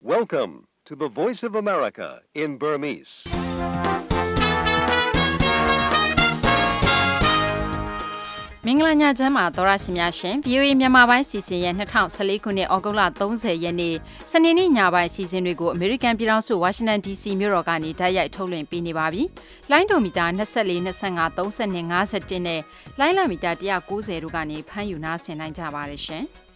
Welcome to the Voice of America in Burmese. ။မင်္ဂလာညချမ်းပါသောရရှင်များရှင် VOA မြန်မာပိုင်းစီစဉ်ရဲ့2014ခုနှစ်ဩဂုတ်လ30ရက်နေ့စနေနေ့ညပိုင်းစီစဉ်တွေကို American ပြည်ထောင်စု Washington DC မြို့တော်ကနေတိုက်ရိုက်ထုတ်လွှင့်ပေးနေပါပြီ။လိုင်းဒိုမီတာ24 25 30နဲ့51နဲ့လိုင်းလမီတာ190တို့ကနေဖမ်းယူနားဆင်နိုင်ကြပါရရှင်။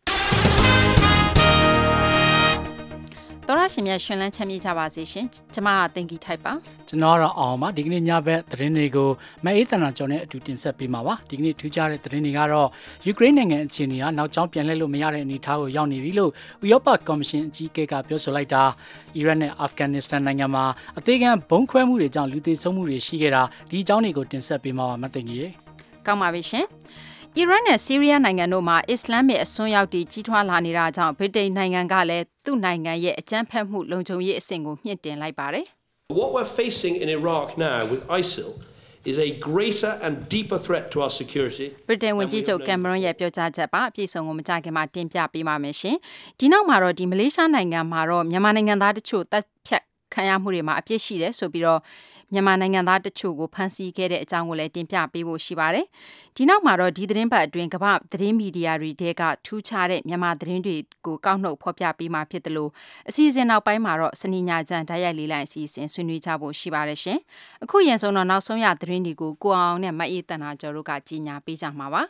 တော်ရရှင်များရှင်လန်းချမ်းမြေ့ကြပါစေရှင်ကျမကတင်ကြီးထိုက်ပါကျွန်တော်ကတော့အောင်ပါဒီကနေ့ညဘက်သတင်းတွေကိုမအေးတနာကျော်နဲ့အတူတင်ဆက်ပေးမှာပါဒီကနေ့ထူးခြားတဲ့သတင်းတွေကတော့ယူကရိန်းနိုင်ငံအခြေအနေကနောက်ကျောင်းပြန်လှည့်လို့မရတဲ့အနေအထားကိုရောက်နေပြီလို့ဥရောပကော်မရှင်အကြီးအကဲကပြောဆိုလိုက်တာအီရတ်နဲ့အာဖဂန်နစ္စတန်နိုင်ငံမှာအသေးခံဘုံခွဲမှုတွေကြောင့်လူသေဆုံးမှုတွေရှိခဲ့တာဒီအကြောင်းတွေကိုတင်ဆက်ပေးမှာပါမတင်ကြီးရေကောင်းပါပြီရှင်အီရတ်နဲ့ဆီးရီးယားနိုင်ငံတို့မှာအစ္စလာမစ်အစွန်းရောက်တွေကြီးထွားလာနေတာကြောင့်ဗြိတိန်နိုင်ငံကလည်းသူ့နိုင်ငံရဲ့အကြမ်းဖက်မှုလုံခြုံရေးအဆင့်ကိုမြင့်တင်လိုက်ပါတယ်။ What we're facing in Iraq now with ISIL is a greater and deeper threat to our security. ဗြိတိန်ဝန်ကြီးချုပ်ကင်မရွန်ရဲ့ပြောကြားချက်ပါအပြည့်စုံကိုမကြခင်မှာတင်ပြပေးပါမယ်ရှင်။ဒီနောက်မှာတော့ဒီမလေးရှားနိုင်ငံမှာတော့မြန်မာနိုင်ငံသားတချို့တပ်ဖြတ်ခံရမှုတွေမှာအပြစ်ရှိတယ်ဆိုပြီးတော့မြန်မာနိုင်ငံသားတချို့ကိုဖမ်းဆီးခဲ့တဲ့အကြောင်းကိုလည်းတင်ပြပေးဖို့ရှိပါတယ်။ဒီနောက်မှာတော့ဒီသတင်းပတ်အတွင်းကမ္ဘာသတင်းမီဒီယာတွေတဲကထူးခြားတဲ့မြန်မာသတင်းတွေကိုကောက်နှုတ်ဖော်ပြပေးမှာဖြစ်တယ်လို့အစီအစဉ်နောက်ပိုင်းမှာတော့စနေညချမ်းဓာတ်ရိုက်လေးလိုက်အစီအစဉ်ဆွေးနွေးကြဖို့ရှိပါတယ်ရှင်။အခုရင်ဆုံးတော့နောက်ဆုံးရသတင်းတွေကိုကိုအောင်နဲ့မအေးတန်နာကျော်တို့ကကြီးညာပေးကြမှာပါ။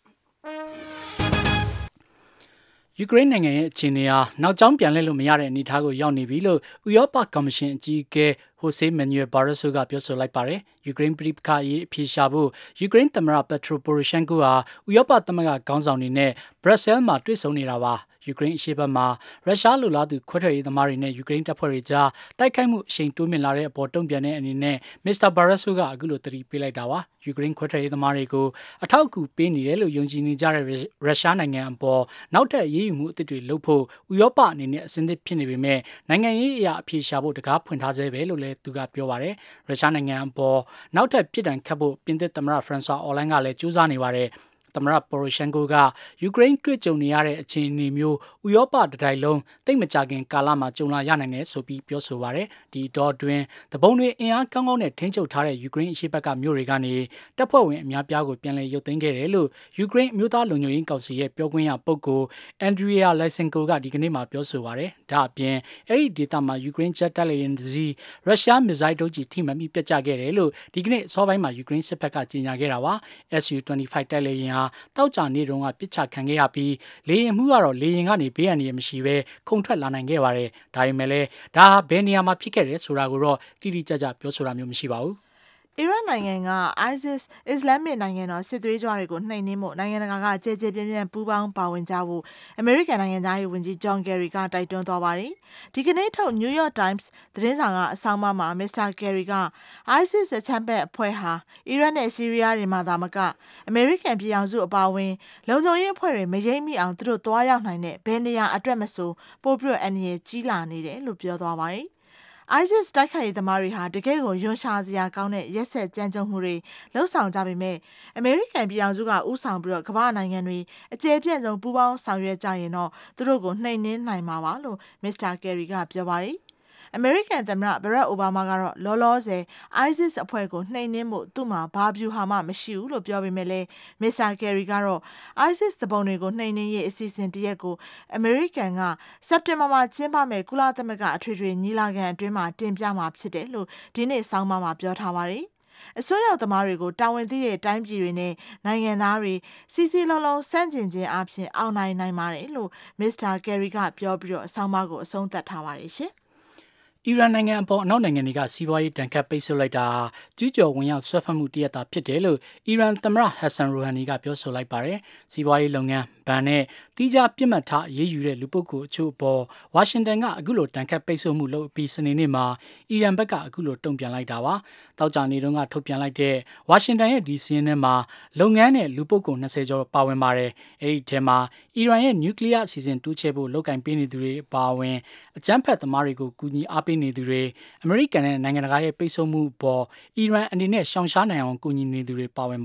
ယူကရိန်းနိုင်ငံရဲ့အခြေအနေဟာနောက်ကျောင်းပြန်လှည့်လို့မရတဲ့အနေအထားကိုရောက်နေပြီလို့ဥရောပကော်မရှင်အကြီးအကဲဟိုဆေးမန်နျူယ်ဘာရက်ဆိုကပြောဆိုလိုက်ပါတယ်။ယူကရိန်းပြည်ပခါရေးအပြေရှာဖို့ယူကရိန်းသမ္မတပက်ထရိုပိုရိုရှန်ကိုဟာဥရောပသမဂ္ဂခေါင်းဆောင်တွေနဲ့ဘရက်ဆဲလ်မှာတွေ့ဆုံနေတာပါ။ယူကရိန်းအရှေ့ဘက်မှာရုရှားလူလားသူခွဲထွက်ရေးသမားတွေနဲ့ယူကရိန်းတပ်ဖွဲ့တွေကြားတိုက်ခိုက်မှုအရှိန်တိုးမြင့်လာတဲ့အပေါ်တုံ့ပြန်တဲ့အနေနဲ့မစ္စတာဘာရက်ဆိုကအခုလိုသတိပေးလိုက်တာပါ။ယူကရိန်းခွဲထွက်ရေးသမားတွေကိုအထောက်အကူပေးနေတယ်လို့ယုံကြည်နေကြတဲ့ရုရှားနိုင်ငံအပေါ်နောက်ထပ်ရေးယူမှုအသစ်တွေလုပ်ဖို့ဥရောပအနေနဲ့အစဉ်သစ်ဖြစ်နေပေမဲ့နိုင်ငံရေးအရာအပြေရှာဖို့တကားဖွင့်ထားဆဲပဲလို့လည်းသူကပြောပါတယ်။ရုရှားနိုင်ငံအပေါ်နောက်ထပ်ပြစ်ဒဏ်ခတ်ဖို့ပြင်သစ်သမ္မတဖရန်ဆွာအော်လန်ကလည်းကြိုးစားနေပါတယ်။သမ္မတပိုရိုရှန်ကိုကယူကရိန်းတွေ့ကြုံနေရတဲ့အခြေအနေမျိုးဥရောပတိုင်းလုံးတိတ်မကြခင်ကာလမှာကြုံလာရနိုင်တယ်ဆိုပြီးပြောဆိုပါရယ်ဒီတော့တွင်တပုံတွေအင်အားကောင်းကောင်းနဲ့ထိန်းချုပ်ထားတဲ့ယူကရိန်းအရှေ့ဘက်ကမြို့တွေကနေတပ်ဖွဲ့ဝင်အများပြားကိုပြန်လည်ရုပ်သိမ်းခဲ့တယ်လို့ယူကရိန်းအမျိုးသားလုံခြုံရေးကောင်စီရဲ့ပြောခွင့်ရပုဂ္ဂိုလ်အန်ဒရီယာလိုက်ဆင်ကိုကဒီကနေ့မှပြောဆိုပါရယ်ဒါအပြင်အဲ့ဒီဒေသမှာယူကရိန်းဂျက်တပ်လေယာဉ်တစ်စီးရုရှားမစ်ဇိုင်းဒုံးကျည်ထိမှန်ပြီးပြတ်ကျခဲ့တယ်လို့ဒီကနေ့အစောပိုင်းမှာယူကရိန်းစစ်ဘက်ကကြေညာခဲ့တာပါ SU-25 တပ်လေယာဉ်ဟာတောက်ကြနေတုန်းကပစ်ချခံခဲ့ရပြီးလေယာဉ်မှုကတော့လေယာဉ်ကနေဘေးအန္တရာယ်မရှိဘဲခုန်ထွက်လာနိုင်ခဲ့ပါတယ်ဒါပေမဲ့လည်းဒါဟာဘယ်နေရာမှာဖြစ်ခဲ့တယ်ဆိုတာကိုတော့တိတိကျကျပြောဆိုတာမျိုးမရှိပါဘူးအီရတ်နိုင်ငံက ISIS အစ္စလာမစ်နိုင်ငံတော်စစ်သွေးကြွတွေကိုနှိမ်နင်းမှုနိုင်ငံတကာကကြဲကြဲပြန့်ပြန့်ပူးပေါင်းပါဝင်ကြဖို့အမေရိကန်နိုင်ငံသားရေးဝန်ကြီးဂျွန်ကယ်ရီကတိုက်တွန်းသွားပါတယ်။ဒီကနေ့ထုတ် New York Times သတင်းစာကအဆောင်မှာမစ္စတာကယ်ရီက ISIS အချမ်းဖက်အဖွဲ့ဟာအီရတ်နဲ့ဆီးရီးယားတွေမှာသာမကအမေရိကန်ပြည်ထောင်စုအပါအဝင်လုံခြုံရေးအဖွဲ့တွေမရိပ်မိအောင်သူတို့သွားရောက်နိုင်တဲ့ဘယ်နေရာအတွက်မဆိုပို့ပြီးအန္တရာယ်ကြီးလာနေတယ်လို့ပြောသွားပါတယ်။ ISIS တိုက်ခိုက်ရေးသမားတွေဟာတကယ်ကိုယွန်းရှာစရာကောင်းတဲ့ရက်ဆက်ကြမ်းကြုတ်မှုတွေလှုပ်ဆောင်ကြပေမဲ့အမေရိကန်ပြည်ထောင်စုကဥဆောင်ပြီးတော့ကမ္ဘာနိုင်ငံတွေအကျယ်ပြန့်ဆုံးပူးပေါင်းဆောင်ရွက်ကြရင်တော့သူတို့ကိုနှိမ်နင်းနိုင်မှာပါလို့မစ္စတာကယ်ရီကပြောပါတယ်။အမေရိကန်သမ္မတဘရက်အိုဘားမားကတော့လောလောဆယ် ISIS အဖွဲ့ကိုနှိမ်နင်းမှုသူ့မှာဘာဗျူဟာမှမရှိဘူးလို့ပြောပေမဲ့လည်းမစ္စတာကယ်ရီကတော့ ISIS တပုံတွေကိုနှိမ်နင်းရေးအစီအစဉ်တရက်ကိုအမေရိကန်ကစက်တင်ဘာမှာကျင်းပမယ့်ကုလသမဂ္ဂအထွေထွေညီလာခံအတွင်းမှာတင်ပြမှာဖြစ်တယ်လို့ဒီနေ့ဆောင်းပါးမှာပြောထားပါတယ်။အစိုးရသမားတွေကိုတာဝန်သိတဲ့တိုင်းပြည်တွေနဲ့နိုင်ငံသားတွေစီစီလုံးလုံးစန့်ကျင်ခြင်းအပြင်အောင်နိုင်ပါတယ်လို့မစ္စတာကယ်ရီကပြောပြီးတော့အဆောင်ပါကိုအဆုံးသတ်ထားပါတယ်ရှင်။အီရန်နိုင်ငံအပေါ်အနောက်နိုင်ငံတွေကစီးပွားရေးတန်ခတ်ပိတ်ဆို့လိုက်တာကျူးကျော်ဝင်ရောက်ဆွဲဖက်မှုတရက်တာဖြစ်တယ်လို့အီရန်သမ္မတဟက်ဆန်ရိုဟန်နီကပြောဆိုလိုက်ပါတယ်။စီးပွားရေးလုပ်ငန်းဘဏ်နဲ့တီးခြားပြစ်မှတ်ထားအရေးယူတဲ့လူပုဂ္ဂိုလ်အချို့အပေါ်ဝါရှင်တန်ကအခုလိုတန်ခတ်ပိတ်ဆို့မှုလုပ်ပြီးစနေနေ့မှာအီရန်ဘက်ကအခုလိုတုံ့ပြန်လိုက်တာပါ။တောက်ကြနေတုန်းကထုတ်ပြန်လိုက်တဲ့ဝါရှင်တန်ရဲ့ဒီစီးရင်ထဲမှာလုပ်ငန်းနဲ့လူပုဂ္ဂိုလ်20ကျော်ပါဝင်ပါတယ်။အဲဒီထဲမှာအီရန်ရဲ့နျူကလ িয়ার အစီအစဉ်တိုးချဲ့ဖို့လုပ်ကင်ပေးနေသူတွေပါဝင်အကြမ်းဖက်သမားတွေကိုကူညီအားပေးနေသူတွေအမေရိကန်နဲ့နိုင်ငံတကာရဲ့ပိတ်ဆို့မှုပေါ်အီရန်အနေနဲ့ရှောင်ရှားနိုင်အောင်ကူညီနေသူတွေပါဝင်ပါတယ်။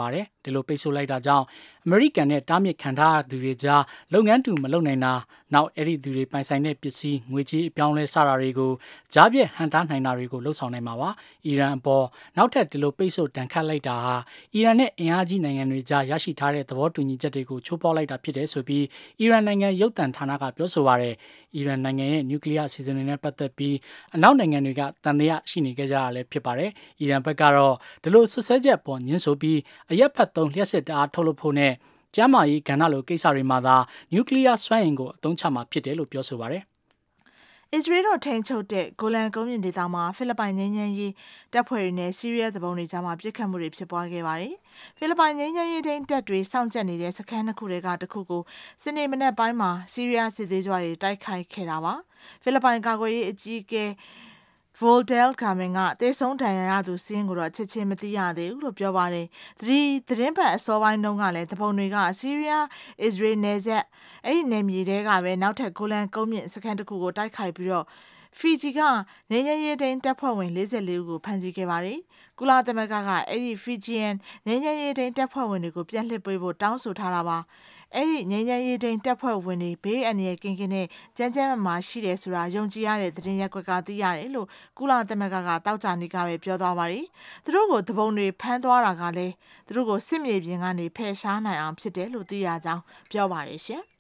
ဒီလိုပိတ်ဆို့လိုက်တာကြောင့်အမေရိကန်နဲ့တားမြစ်ခံထားသူတွေကြားလုပ်ငန်းတူမလုပ်နိုင်တာနောက်အဲ့ဒီသူတွေပိုင်ဆိုင်တဲ့ပစ္စည်းငွေကြေးအပြောင်းလဲစတာတွေကိုကြားပြည့်ဟန်တားနိုင်တာတွေကိုလှုပ်ဆောင်နိုင်မှာပါအီရန်အပေါ်နောက်ထပ်ဒီလိုပိတ်ဆို့တန်ခတ်လိုက်တာဟာအီရန်နဲ့အင်အားကြီးနိုင်ငံတွေကြားရရှိထားတဲ့သဘောတူညီချက်တွေကိုချိုးဖောက်လိုက်တာဖြစ်တယ်ဆိုပြီးအီရန်နိုင်ငံရုပ်သံဌာနကပြောဆိုပါတယ်အီရန်နိုင်ငံရဲ့နျူကလ িয়ার အစီအစဉ်တွေနဲ့ပတ်သက်ပြီးအနောက်နိုင်ငံတွေကတန်တရားရှိနေကြတာလည်းဖြစ်ပါတယ်အီရန်ဘက်ကတော့ဒီလိုဆွဆွဲချက်ပေါ်ညှင်းဆိုပြီးအရက်ဖက်သုံးလျှက်စစ်တအားထုတ်လုပ်ဖို့နဲ့ကျမ်းမာရေးကဏ္ဍလိုကိစ္စတွေမှာသာနျူကလ িয়ার စွမ်းအင်ကိုအသုံးချမှာဖြစ်တယ်လို့ပြောဆိုပါတယ်အစ္စရေးတို့ထိန်းချုပ်တဲ့ဂိုလန်ကုန်းမြင့်ဒေသမှာဖိလစ်ပိုင်ငြိမ်းချမ်းရေးတပ်ဖွဲ့တွေနဲ့ဆီးရီးယားသူပုန်တွေကြားမှာပစ်ခတ်မှုတွေဖြစ်ပွားခဲ့ပါတယ်။ဖိလစ်ပိုင်ငြိမ်းချမ်းရေးတပ်တွေစောင့်ကြပ်နေတဲ့စခန်းတစ်ခုတွေကတစ်ခုကိုစနေမနက်ပိုင်းမှာဆီးရီးယားစစ်သေးကြွတွေတိုက်ခိုက်ခဲ့တာပါ။ဖိလစ်ပိုင်ကာကွယ်ရေးအကြီးအကဲVoldel Carmen ကတေဆုံးဒဏ်ရာရသူစင်းကိုတော့ချက်ချင်းမသိရသေးဘူးလို့ပြောပါတယ်။သတင်းပတ်အစောပိုင်းတုန်းကလည်းတပုံတွေကဆီးရီးယားအစ္စရေးနယ်စပ်အဲ့ဒီနယ်မြေတွေကပဲနောက်ထပ်ဂိုလန်ကုန်းမြင့်စခန်းတစ်ခုကိုတိုက်ခိုက်ပြီးတော့ဖီဂျီကငြိမ်းချမ်းရေးတပ်ဖွဲ့ဝင်44ဦးကိုဖမ်းဆီးခဲ့ပါတယ်။ကုလသမဂ္ဂကအဲ့ဒီဖီဂျီယန်ငြိမ်းချမ်းရေးတပ်ဖွဲ့ဝင်တွေကိုပြန်လှစ်ပေးဖို့တောင်းဆိုထားတာပါ။အဲ့ဒီငြိမ်းချမ်းရေးတပ်ဖွဲ့ဝင်တွေဘေးအန္တရာယ်ကင်းနဲ့ကြမ်းကြမ်းမာရှိတယ်ဆိုတာယုံကြည်ရတဲ့သတင်းရက်ကွက်ကသိရတယ်လို့ကုလသမဂ္ဂကတောက်ကြနေကပဲပြောသွားပါတယ်။သူတို့ကိုတပုံတွေဖမ်းသွားတာကလည်းသူတို့ကိုစစ်မြေပြင်ကနေဖယ်ရှားနိုင်အောင်ဖြစ်တယ်လို့သိရကြောင်းပြောပါတယ်ရှင်။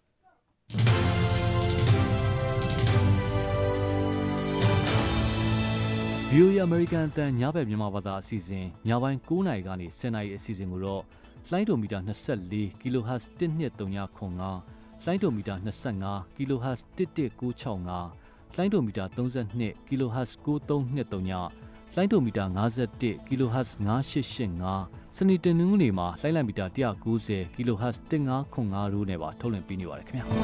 VOA American အတန်ညဘက်မြန်မာဘာသာအစီအစဉ်ညပိုင်း9:00နာရီကနေ10:00နာရီအစီအစဉ်ကိုတော့လိုင်းဒိုမီတာ24 kHz 1239လိုင်းဒိုမီတာ25 kHz 11965လိုင်းဒိုမီတာ32 kHz 9323လိုင်းဒိုမီတာ51 kHz 9885စနေတနင်္ဂနွေနေ့မှာလိုင်းလိုက်မီတာ190 kHz 1505တို့နဲ့ပါထုတ်လွှင့်ပေးနေပါတယ်ခင်ဗျာ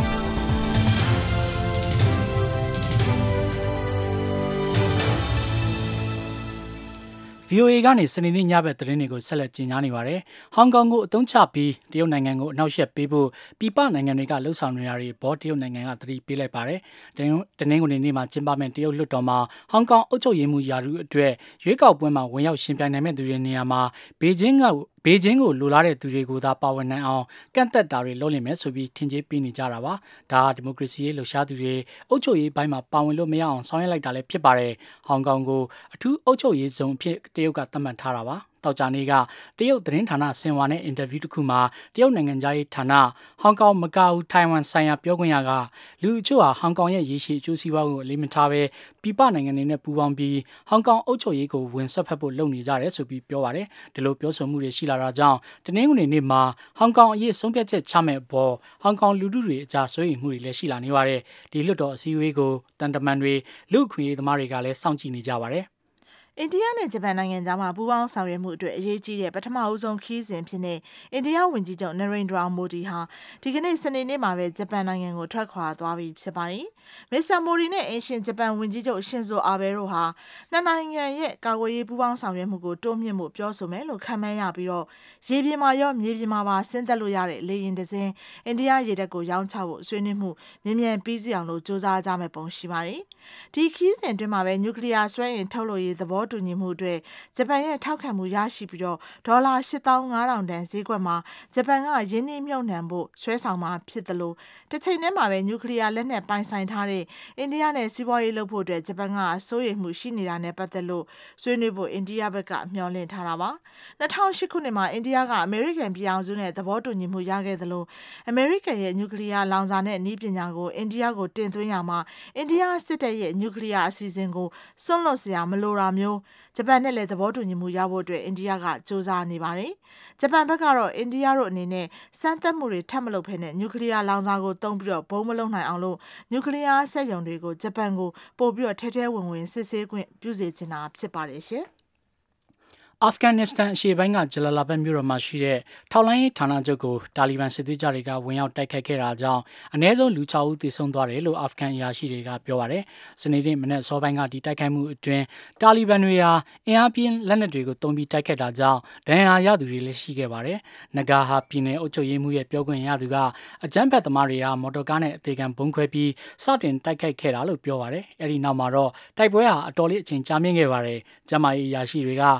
VOA ကနေစနေနေ့ညဘက်သတင်းတွေကိုဆက်လက်ကြီးညားနေပါတယ်။ဟောင်ကောင်ကိုအသုံးချပြီးတရုတ်နိုင်ငံကိုအနောက်ရှက်ပေးဖို့ပြည်ပနိုင်ငံတွေကလှုံ့ဆော်နေရတဲ့ဘောတရုတ်နိုင်ငံကသတိပေးလိုက်ပါတယ်။တနင်္ဂနွေနေ့မှာကျင်းပမယ့်တရုတ်လွှတ်တော်မှာဟောင်ကောင်အုပ်ချုပ်ရေးမှူးယာရုအတွက်ရွေးကောက်ပွဲမှာဝင်ရောက်ရှင်ပြိုင်နိုင်မဲ့သူတွေနေရာမှာဘေကျင်းကိုလိုလားတဲ့သူတွေကိုသာပါဝင်နိုင်အောင်ကန့်သက်တာတွေလုပ်နေမယ်ဆိုပြီးထင်ကြေးပေးနေကြတာပါ။ဒါဟာဒီမိုကရေစီရေးလှုပ်ရှားသူတွေအုပ်ချုပ်ရေးဘိုင်းမှာပါဝင်လို့မရအောင်ဆောင်ရွက်လိုက်တာလည်းဖြစ်ပါတယ်။ဟောင်ကောင်ကိုအထူးအုပ်ချုပ်ရေးဇုံအဖြစ်တရုတ်ကသတ်မှတ်ထားတာပါ။တောက်ကြနေ့ကတရုတ်သတင်းဌာနဆင်ဟွာနဲ့အင်တာဗျူးတစ်ခုမှာတရုတ်နိုင်ငံသားရေးဌာနဟောင်ကောင်မကာအူထိုင်ဝမ်ဆိုင်ရာပြောခွင့်ရကလူအချို့ဟာဟောင်ကောင်ရဲ့ရေရှည်အကျိုးစီးပွားကိုအလေးမထားဘဲပြည်ပနိုင်ငံတွေနဲ့ပူးပေါင်းပြီးဟောင်ကောင်အုပ်ချုပ်ရေးကိုဝင်ဆွတ်ဖက်ဖို့လုပ်နေကြတယ်ဆိုပြီးပြောပါတယ်ဒီလိုပြောဆိုမှုတွေရှိလာတာကြောင့်တနင်္ဂနွေနေ့မှာဟောင်ကောင်အရေးဆုံးဖြတ်ချက်ချမဲ့ဘောဟောင်ကောင်လူထုတွေအကြားစိုးရိမ်မှုတွေလည်းရှိလာနေပါတယ်ဒီလွှတ်တော်အစည်းအဝေးကိုတန်တမန်တွေလူခွင့်ရေးသမားတွေကလည်းစောင့်ကြည့်နေကြပါတယ်အိန္ဒိယနဲ့ဂျပန်နိုင်ငံကြားမှာပူးပေါင်းဆောင်ရွက်မှုအတွက်အရေးကြီးတဲ့ပထမအဦးဆုံးခီးစဉ်ဖြစ်နေအိန္ဒိယဝန်ကြီးချုပ်နရိန်ဒရာမိုဒီဟာဒီကနေ့စနေနေ့မှာပဲဂျပန်နိုင်ငံကိုထွက်ခွာသွားပြီဖြစ်ပါတယ်။မစ္စတာမိုဒီနဲ့အင်ရှင်ဂျပန်ဝန်ကြီးချုပ်ရှင်ဇိုအာဘဲတို့ဟာနှစ်နိုင်ငံရဲ့ကာကွယ်ရေးပူးပေါင်းဆောင်ရွက်မှုကိုတိုးမြှင့်မှုပြောဆိုမယ်လို့ခန့်မှန်းရပြီးတော့ရေပြင်မှာရောမြေပြင်မှာပါဆင်းသက်လို့ရတဲ့လေယာဉ်တစ်စင်းအိန္ဒိယရေတပ်ကိုရောင်းချဖို့ဆွေးနွေးမှုမြင်မြန်ပြီးစီအောင်လို့စ조사ကြမဲ့ပုံရှိပါတယ်။ဒီခီးစဉ်အတွင်းမှာပဲနျူကလ িয়ার စွမ်းအင်ထုတ်လုပ်ရေးသဘောတူညီမှုအတွက်ဂျပန်ရဲ့ထောက်ခံမှုရရှိပြီးတော့ဒေါ်လာ 8500 တန်ဈေးကွက်မှာဂျပန်ကရင်းနှီးမြှုပ်နှံဖို့ဆွဲဆောင်မှာဖြစ်တယ်လို့တစ်ချိန်တည်းမှာပဲနျူကလ িয়ার လက်နက်ပိုင်ဆိုင်ထားတဲ့အိန္ဒိယနဲ့စီးပွားရေးလုပ်ဖို့အတွက်ဂျပန်ကစိုးရိမ်မှုရှိနေတာနဲ့ပတ်သက်လို့ဆွေးနွေးဖို့အိန္ဒိယဘက်ကမျှော်လင့်ထားတာပါ2008ခုနှစ်မှာအိန္ဒိယကအမေရိကန်ပြည်အောင်စုနဲ့သဘောတူညီမှုရခဲ့သလိုအမေရိကန်ရဲ့နျူကလ িয়ার လောင်စာနဲ့နည်းပညာကိုအိန္ဒိယကိုတင်သွင်းရမှာအိန္ဒိယစစ်တပ်ရဲ့နျူကလ িয়ার အစီအစဉ်ကိုစွန့်လွတ်စရာမလိုတာမျိုးဂျပန်နဲ့လည်းသဘောတူညီမှုရဖို့အတွက်အိန္ဒိယကစ조사နေပါတယ်။ဂျပန်ဘက်ကတော့အိန္ဒိယတို့အနေနဲ့စမ်းသပ်မှုတွေထပ်မလုပ်ဘဲနဲ့နျူကလ িয়ার လောင်စာကိုတုံးပြီးတော့ဘုံမလုံနိုင်အောင်လို့နျူကလ িয়ার စက်ရုံတွေကိုဂျပန်ကိုပို့ပြီးတော့ထဲဝင်စစ်ဆေးခွင့်ပြုစေချင်တာဖြစ်ပါတယ်ရှင်။အာဖဂန်နစ္စတန်အရှေ့ပိုင်းကဂျလာလာဘတ်မြို့တော်မှာရှိတဲ့ထောက်လှမ်းရေးဌာနချုပ်ကိုတာလီဘန်စစ်သွေးကြွတွေကဝင်ရောက်တိုက်ခိုက်ခဲ့တာကြောင့်အနည်းဆုံးလူ6ဦးသေဆုံးသွားတယ်လို့အာဖဂန်အရာရှိတွေကပြောပါတယ်။စနေနေ့မနက်စောပိုင်းကဒီတိုက်ခိုက်မှုအတွင်းတာလီဘန်တွေဟာအင်အားပြင်းလက်နက်တွေကိုတုံးပြီးတိုက်ခိုက်တာကြောင့်ဒဏ်ရာရသူတွေလည်းရှိခဲ့ပါတယ်။နဂါဟာပြည်နယ်အုပ်ချုပ်ရေးမှူးရဲ့ပြောခွင့်ရသူကအကြမ်းဖက်သမားတွေကမော်တော်ကားနဲ့အသေးခံဘုံခွဲပြီးစတင်တိုက်ခိုက်ခဲ့တာလို့ပြောပါတယ်။အဲဒီနောက်မှာတော့တိုက်ပွဲဟာအတော်လေးအချိန်ကြာမြင့်ခဲ့ပါတယ်။ဂျမားရေးအရာရှိတွေကဒီ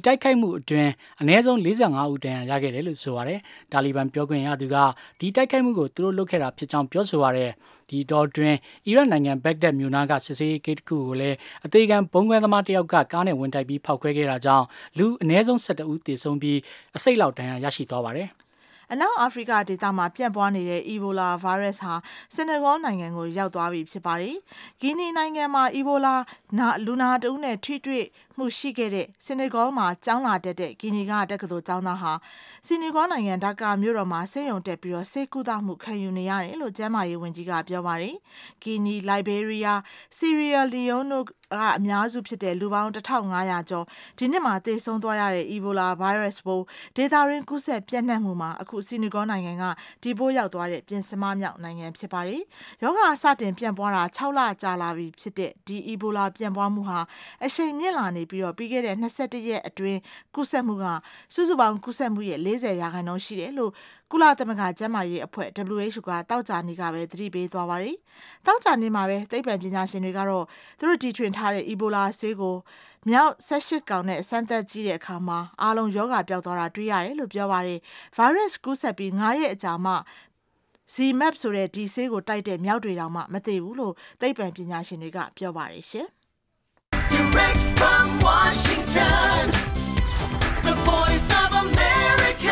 တိုက်ခိုက်မှုအတွင်းအနည်းဆုံး45ဦးတန်းရခဲ့တယ်လို့ဆိုပါတယ်။တာလီဘန်ပြောခွင့်ရသူကဒီတိုက်ခိုက်မှုကိုသူတို့လုပ်ခဲ့တာဖြစ်ကြောင်းပြောဆိုပါတယ်။ဒီတော့တွင်အီရတ်နိုင်ငံဘက်ဒက်မြို့နားကစစ်ဆေးရေးဂိတ်တစ်ခုကိုလည်းအသေးခံဘုံခွဲသမားတစ်ယောက်ကကားနဲ့ဝင်တိုက်ပြီးဖောက်ခွဲခဲ့တာကြောင့်လူအနည်းဆုံး17ဦးသေဆုံးပြီးအစိတ်လောက်ဒဏ်ရာရရှိသွားပါတယ်။အနောက်အာဖရိကဒေသမှာပြန့်ပွားနေတဲ့ Ebola virus ဟာဆီနီဂေါနိုင်ငံကိုရောက်သွားပြီဖြစ်ပါတယ်။ဂီနီနိုင်ငံမှာ Ebola လူနာတဦးနဲ့ထိတွေ့မှုရှိခဲ့တဲ့ဆီနီဂေါမှာကျောင်းလာတက်တဲ့ဂီနီကတက္ကသိုလ်ကျောင်းသားဟာဆီနီဂေါနိုင်ငံဒါကာမြို့တော်မှာဆေးရုံတက်ပြီးတော့ဆေးကုသမှုခံယူနေရတယ်လို့ကျန်းမာရေးဝန်ကြီးကပြောပါတယ်။ဂီနီ၊လိုက်ဘေးရီးယား၊ဆီရီယာလီယိုနိုကအများစုဖြစ်တဲ့လူပေါင်း1500ကျော်ဒီနှစ်မှာသေဆုံးသွားရတဲ့ Ebola virus ပိုးဒေသတွင်းကူးစက်ပြန့်နှံ့မှုမှာအခုဆီနီဂေါနိုင်ငံကဒီပိုးရောက်သွားတဲ့ပြင်စမမြောက်နိုင်ငံဖြစ်ပါတယ်။ရောဂါစတင်ပြန့်ပွားတာ6လကြာလာပြီဖြစ်တဲ့ဒီ Ebola ပြန့်ပွားမှုဟာအရှိန်မြင့်လာနေပြီးတော့ပြီးခဲ့တဲ့21ရက်အတွင်းကူးစက်မှုကစုစုပေါင်းကူးစက်မှုရဲ့40%ရှိတယ်လို့ကုလသမဂ္ဂကျန်းမာရေးအဖွဲ့ WHO ကတောက်ကြနေကပဲသတိပေးသွားပါတယ်။တောက်ကြနေမှာပဲသိပ္ပံပညာရှင်တွေကတော့သူတို့တီထွင်ထားတဲ့ Ebola ဆေးကိုမြောက်18ကောင်နဲ့စမ်းသပ်ကြည့်တဲ့အခါမှာအားလုံးယောဂပျောက်သွားတာတွေ့ရတယ်လို့ပြောပါတယ်။ virus ကူးစက်ပြီး9ရက်အကြာမှ ZMapp ဆိုတဲ့ဒီဆေးကိုတိုက်တဲ့မြောက်တွေတောင်မှမသိဘူးလို့သိပ္ပံပညာရှင်တွေကပြောပါတယ်ရှင်။ Direct from Washington, the voice of America,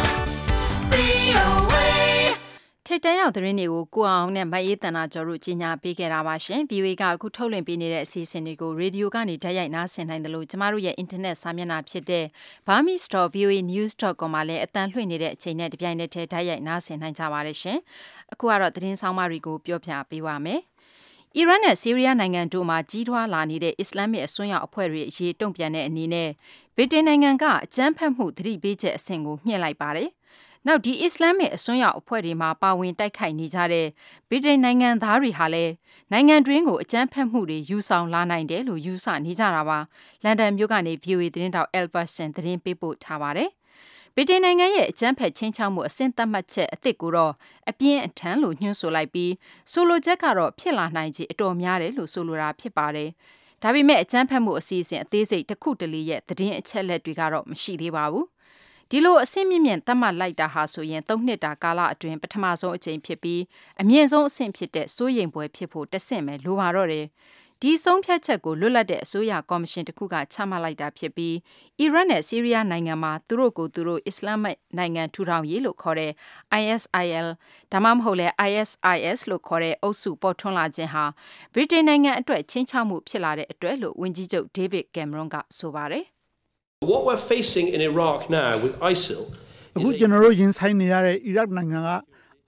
VOA. ထိတ်တန့်ရောက်သတင်းတွေကိုကိုအောင်နဲ့မအေးတနာကျော်တို့ကြီးညာပေးခဲ့တာပါရှင်။ VOA ကအခုထုတ်လွှင့်ပေးနေတဲ့အစီအစဉ်တွေကိုရေဒီယိုကနေဓာတ်ရိုက်နားဆင်နိုင်တယ်လို့ကျမတို့ရဲ့အင်တာနက်စာမျက်နှာဖြစ်တဲ့ burmese.voanews.com မှာလည်းအတန်းလွှင့်နေတဲ့အချိန်နဲ့တပြိုင်နက်တည်းဓာတ်ရိုက်နားဆင်နိုင်ကြပါတယ်ရှင်။အခုကတော့သတင်းဆောင်မတွေကိုပြောပြပေးပါမယ်။အီရန်နဲ့ဆီးရီးယားနိုင်ငံတို့မှာကြီးထွားလာနေတဲ့အစ္စလာမစ်အစွန်းရောက်အဖွဲ့တွေအရေးတုံ့ပြန်တဲ့အနေနဲ့ဗြိတိန်နိုင်ငံကအကြမ်းဖက်မှုသတိပေးချက်အဆင့်ကိုမြှင့်လိုက်ပါတယ်။နောက်ဒီအစ္စလာမစ်အစွန်းရောက်အဖွဲ့တွေမှာပါဝင်တိုက်ခိုက်နေကြတဲ့ဗြိတိန်နိုင်ငံသားတွေဟာလည်းနိုင်ငံတွင်းကိုအကြမ်းဖက်မှုတွေယူဆောင်လာနိုင်တယ်လို့ယူဆနေကြတာပါ။လန်ဒန်မြို့ကနေ VOA သတင်းတောက် Elberson သတင်းပေးပို့ထားပါတယ်။ဗြိတိန်နိုင်ငံရဲ့အကြမ်းဖက်ချင်းချောက်မှုအဆင့်သတ်မှတ်ချက်အသစ်ကိုတော့အပြင်းအထန်လို့ညွှန်းဆိုလိုက်ပြီးဆိုလိုချက်ကတော့ဖြစ်လာနိုင်ခြေအတော်များတယ်လို့ဆိုလိုတာဖြစ်ပါတယ်။ဒါပေမဲ့အကြမ်းဖက်မှုအစီအစဉ်အသေးစိတ်တစ်ခုတလေရဲ့သတင်းအချက်လက်တွေကတော့မရှိသေးပါဘူး။ဒီလိုအဆင့်မြင့်မြင့်သတ်မှတ်လိုက်တာဟာဆိုရင်3နှစ်တာကာလအတွင်းပထမဆုံးအကြိမ်ဖြစ်ပြီးအမြင့်ဆုံးအဆင့်ဖြစ်တဲ့စိုးရိမ်ပွဲဖြစ်ဖို့တဆင့်ပဲလိုပါတော့တယ်။ဒီဆုံးဖြတ်ချက်ကိုလွတ်လပ်တဲ့အစိုးရကော်မရှင်တစ်ခုကချမှတ်လိုက်တာဖြစ်ပြီးအီရတ်နဲ့ဆီးရီးယားနိုင်ငံမှာသူတို့ကိုသူတို့အစ္စလာမစ်နိုင်ငံထူထောင်ရေးလို့ခေါ်တဲ့ ISIL ဒါမှမဟုတ်လဲ ISIS လို့ခေါ်တဲ့အုပ်စုပေါ်ထွန်းလာခြင်းဟာဗြိတိန်နိုင်ငံအတွက်ချင်းချောက်မှုဖြစ်လာတဲ့အတွက်လို့ဝန်ကြီးချုပ် David Cameron ကဆိုပါတယ်။ What we're facing in Iraq now with ISIL အခုကျွန်တော်တို့ရင်ဆိုင်နေရတဲ့အီရတ်နိုင်ငံက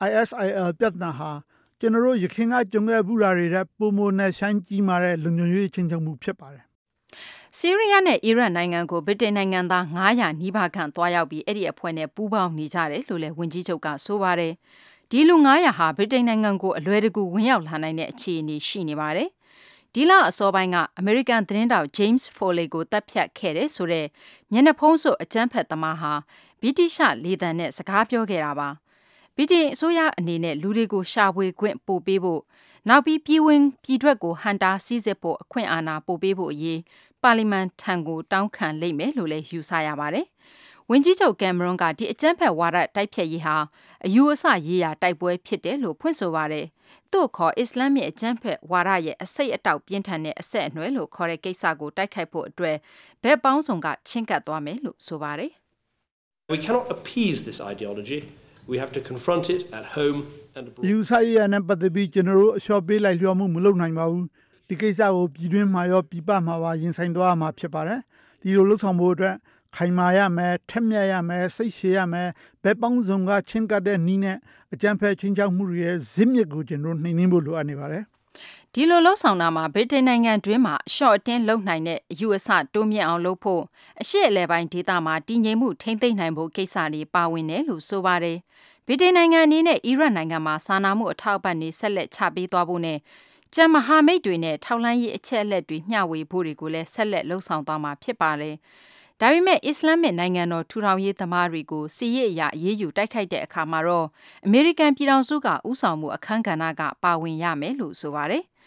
ISIL ပြဿနာဟာကျွန်တော်တို့ရခိုင်ကကြုံခဲ့ဘူးတာတွေတဲ့ပုံမနဲ့ဆိုင်ကြီးမာတဲ့လုံခြုံရေးချင်းချုပ်မှုဖြစ်ပါတယ်။ဆီးရီးယားနဲ့အီရတ်နိုင်ငံကိုဗြိတိန်နိုင်ငံသား900နီးပါးခန့်သွားရောက်ပြီးအဲ့ဒီအဖွဲ့နဲ့ပူးပေါင်းနေကြတယ်လို့လည်းဝန်ကြီးချုပ်ကဆိုပါတယ်။ဒီလူ900ဟာဗြိတိန်နိုင်ငံကိုအလွယ်တကူဝင်ရောက်လာနိုင်တဲ့အခြေအနေရှိနေပါတယ်။ဒီလအစောပိုင်းကအမေရိကန်သတင်းတောက် James Foley ကိုတပ်ဖြတ်ခဲ့တဲ့ဆိုတဲ့မျက်နှာဖုံးစွပ်အကြမ်းဖက်သမားဟာဗြိတိရှလေသံနဲ့စကားပြောခဲ့တာပါ။ဗြိတိန်အစိုးရအနေနဲ့လူတွေကိုရှာဖွေခွင့်ပို့ပေးဖို့နောက်ပြီးပြည်ဝင်ပြည်ထွက်ကိုဟန်တာစီးစစ်ဖို့အခွင့်အာဏာပို့ပေးဖို့အရေးပါလီမန်ထံကိုတောင်းခံလိမ့်မယ်လို့လည်းယူဆရပါတယ်။ဝန်ကြီးချုပ်ကင်မရွန်ကဒီအကြမ်းဖက်ဝါဒတိုက်ဖြတ်ရေးဟာအယူအဆရေးရာတိုက်ပွဲဖြစ်တယ်လို့ဖွင့်ဆိုပါတယ်။သူ့ခေါ်အစ္စလာမစ်အကြမ်းဖက်ဝါဒရဲ့အစိတ်အတောက်ပြင်းထန်တဲ့အဆက်အနွယ်လို့ခေါ်တဲ့ကိစ္စကိုတိုက်ခိုက်ဖို့အတွက်ဘက်ပေါင်းစုံကချင်းကပ်သွားမယ်လို့ဆိုပါတယ်။ We cannot appease this ideology. We have to confront it at home and abroad. ယူဆရတဲ့ပတ်သက်ပြီးကျွန်တော်တို့အလျှော့ပေးလိုက်လျော့မှုမလုပ်နိုင်ပါဘူး။ဒီကိစ္စကိုပြည်တွင်းမှာရောပြည်ပမှာပါရင်ဆိုင်သွားရမှာဖြစ်ပါတယ်။ဒီလိုလှုပ်ဆောင်ဖို့အတွက်ခိုင်မာရမယ်ထက်မြက်ရမယ်စိတ်ရှည်ရမယ်ဘက်ပေါင်းစုံကချင်းကပ်တဲ့နီးနဲ့အကြမ်းဖက်ချင်းချောက်မှုတွေရဲ့ဇစ်မြစ်ကိုကျွန်တော်နှိမ်နင်းဖို့လိုအပ်နေပါတယ်။ဒီလိုလှုပ်ဆောင်တာမှာဗြိတိန်နိုင်ငံတွင်းမှာအလျှော့အတင်းလုပ်နိုင်တဲ့အယူအဆတိုးမြင့်အောင်လုပ်ဖို့အရှေ့အလယ်ပိုင်းဒေသမှာတည်ငြိမ်မှုထိန်းသိမ်းနိုင်ဖို့ကိစ္စတွေပါဝင်တယ်လို့ဆိုပါတယ်။ဗြိတိန်နိုင်ငံအနေနဲ့အီရတ်နိုင်ငံမှာစာနာမှုအထောက်အပံ့တွေဆက်လက်ချပေးသွားဖို့နဲ့ကျန်မဟာမိတ်တွေနဲ့ထောက်လှမ်းရေးအချက်အလက်တွေမျှဝေဖို့တွေကိုလည်းဆက်လက်လှုံ့ဆော်သွားမှာဖြစ်ပါတယ်။ဒါပေမဲ့အစ္စလာမစ်နိုင်ငံတော်ထူထောင်ရေးသမားတွေကိုစီးရဲအရာအရေးယူတိုက်ခိုက်တဲ့အခါမှာတော့အမေရိကန်ပြည်ထောင်စုကဥဆောင်မှုအခမ်းကဏ္ဍကပါဝင်ရမယ်လို့ဆိုပါတယ်။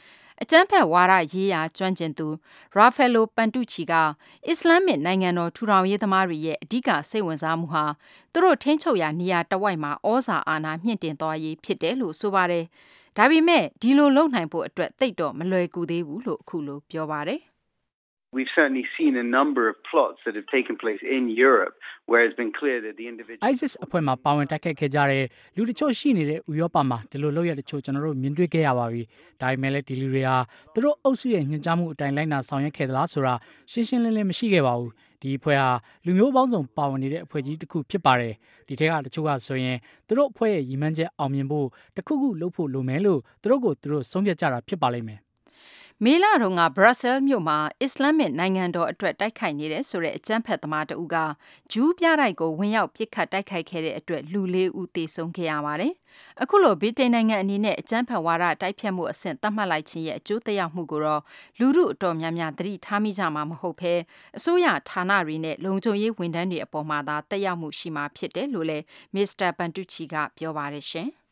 အကြမ်းဖက်ဝါဒရေးရာကျွမ်းကျင်သူ Raffaello Pantucci ကအစ္စလာမစ်နိုင်ငံတော်ထူထောင်ရေးသမားတွေရဲ့အဓိကစိတ်ဝင်စားမှုဟာသူတို့ထိန်းချုပ်ရာနေရာတဝိုက်မှာဩဇာအာဏာမြင့်တင်သွားရေးဖြစ်တယ်လို့ဆိုပါတယ်။ဒါပေမဲ့ဒီလိုလုပ်နိုင်ဖို့အတွက်သိပ်တော့မလွယ်ကူသေးဘူးလို့အခုလိုပြောပါတယ်။ We've certainly seen a number of plots that have taken place in Europe where it's been clear that the individual ISIS အဖွဲ့မှာပါဝင်တိုက်ခိုက်ခဲ့ကြတဲ့လူတချို့ရှိနေတဲ့ဥရောပမှာဒီလိုလုပ်ရတဲ့ချို့ကျွန်တော်တို့မြင်တွေ့ခဲ့ရပါပြီ။ဒါပေမဲ့လည်းဒီလူတွေဟာသူတို့အုပ်စုရဲ့ညွှန်ကြားမှုအတိုင်းလိုက်နာဆောင်ရွက်ခဲ့သလားဆိုတာရှင်းရှင်းလင်းလင်းမရှိခဲ့ပါဘူး။ဒီအဖွဲ့ဟာလူမျိုးပေါင်းစုံပါဝင်နေတဲ့အဖွဲ့ကြီးတစ်ခုဖြစ်ပါတယ်။ဒီထက်ကတချို့ကဆိုရင်သူတို့အဖွဲ့ရဲ့ရည်မှန်းချက်အောင်မြင်ဖို့တစ်ခုခုလုပ်ဖို့လိုမယ်လို့သူတို့ကိုသူတို့ဆုံးဖြတ်ကြတာဖြစ်ပါလိမ့်မယ်။မေလတုန်းကဘရပ်ဆဲလ်မြို့မှာအစ္စလာမစ်နိုင်ငံတော်အတွက်တိုက်ခိုက်နေတဲ့ဆိုတဲ့အကြမ်းဖက်သမားတဦးကဂျူးပြတိုက်ကိုဝင်ရောက်ပစ်ခတ်တိုက်ခိုက်ခဲ့တဲ့အတွက်လူ4ဦးသေဆုံးခဲ့ရပါတယ်။အခုလိုဗြိတိန်နိုင်ငံအနေနဲ့အကြမ်းဖက်ဝါဒတိုက်ဖြတ်မှုအဆင့်သတ်မှတ်လိုက်ခြင်းရဲ့အကျိုးသက်ရောက်မှုကိုတော့လူထုအတော်များများသတိထားမိကြမှာမဟုတ်ဘဲအစိုးရဌာနတွေနဲ့လုံခြုံရေးဝန်ထမ်းတွေအပေါ်မှာသာသက်ရောက်မှုရှိမှာဖြစ်တယ်လို့လည်းမစ္စတာပန်တူချီကပြောပါတယ်ရှင်။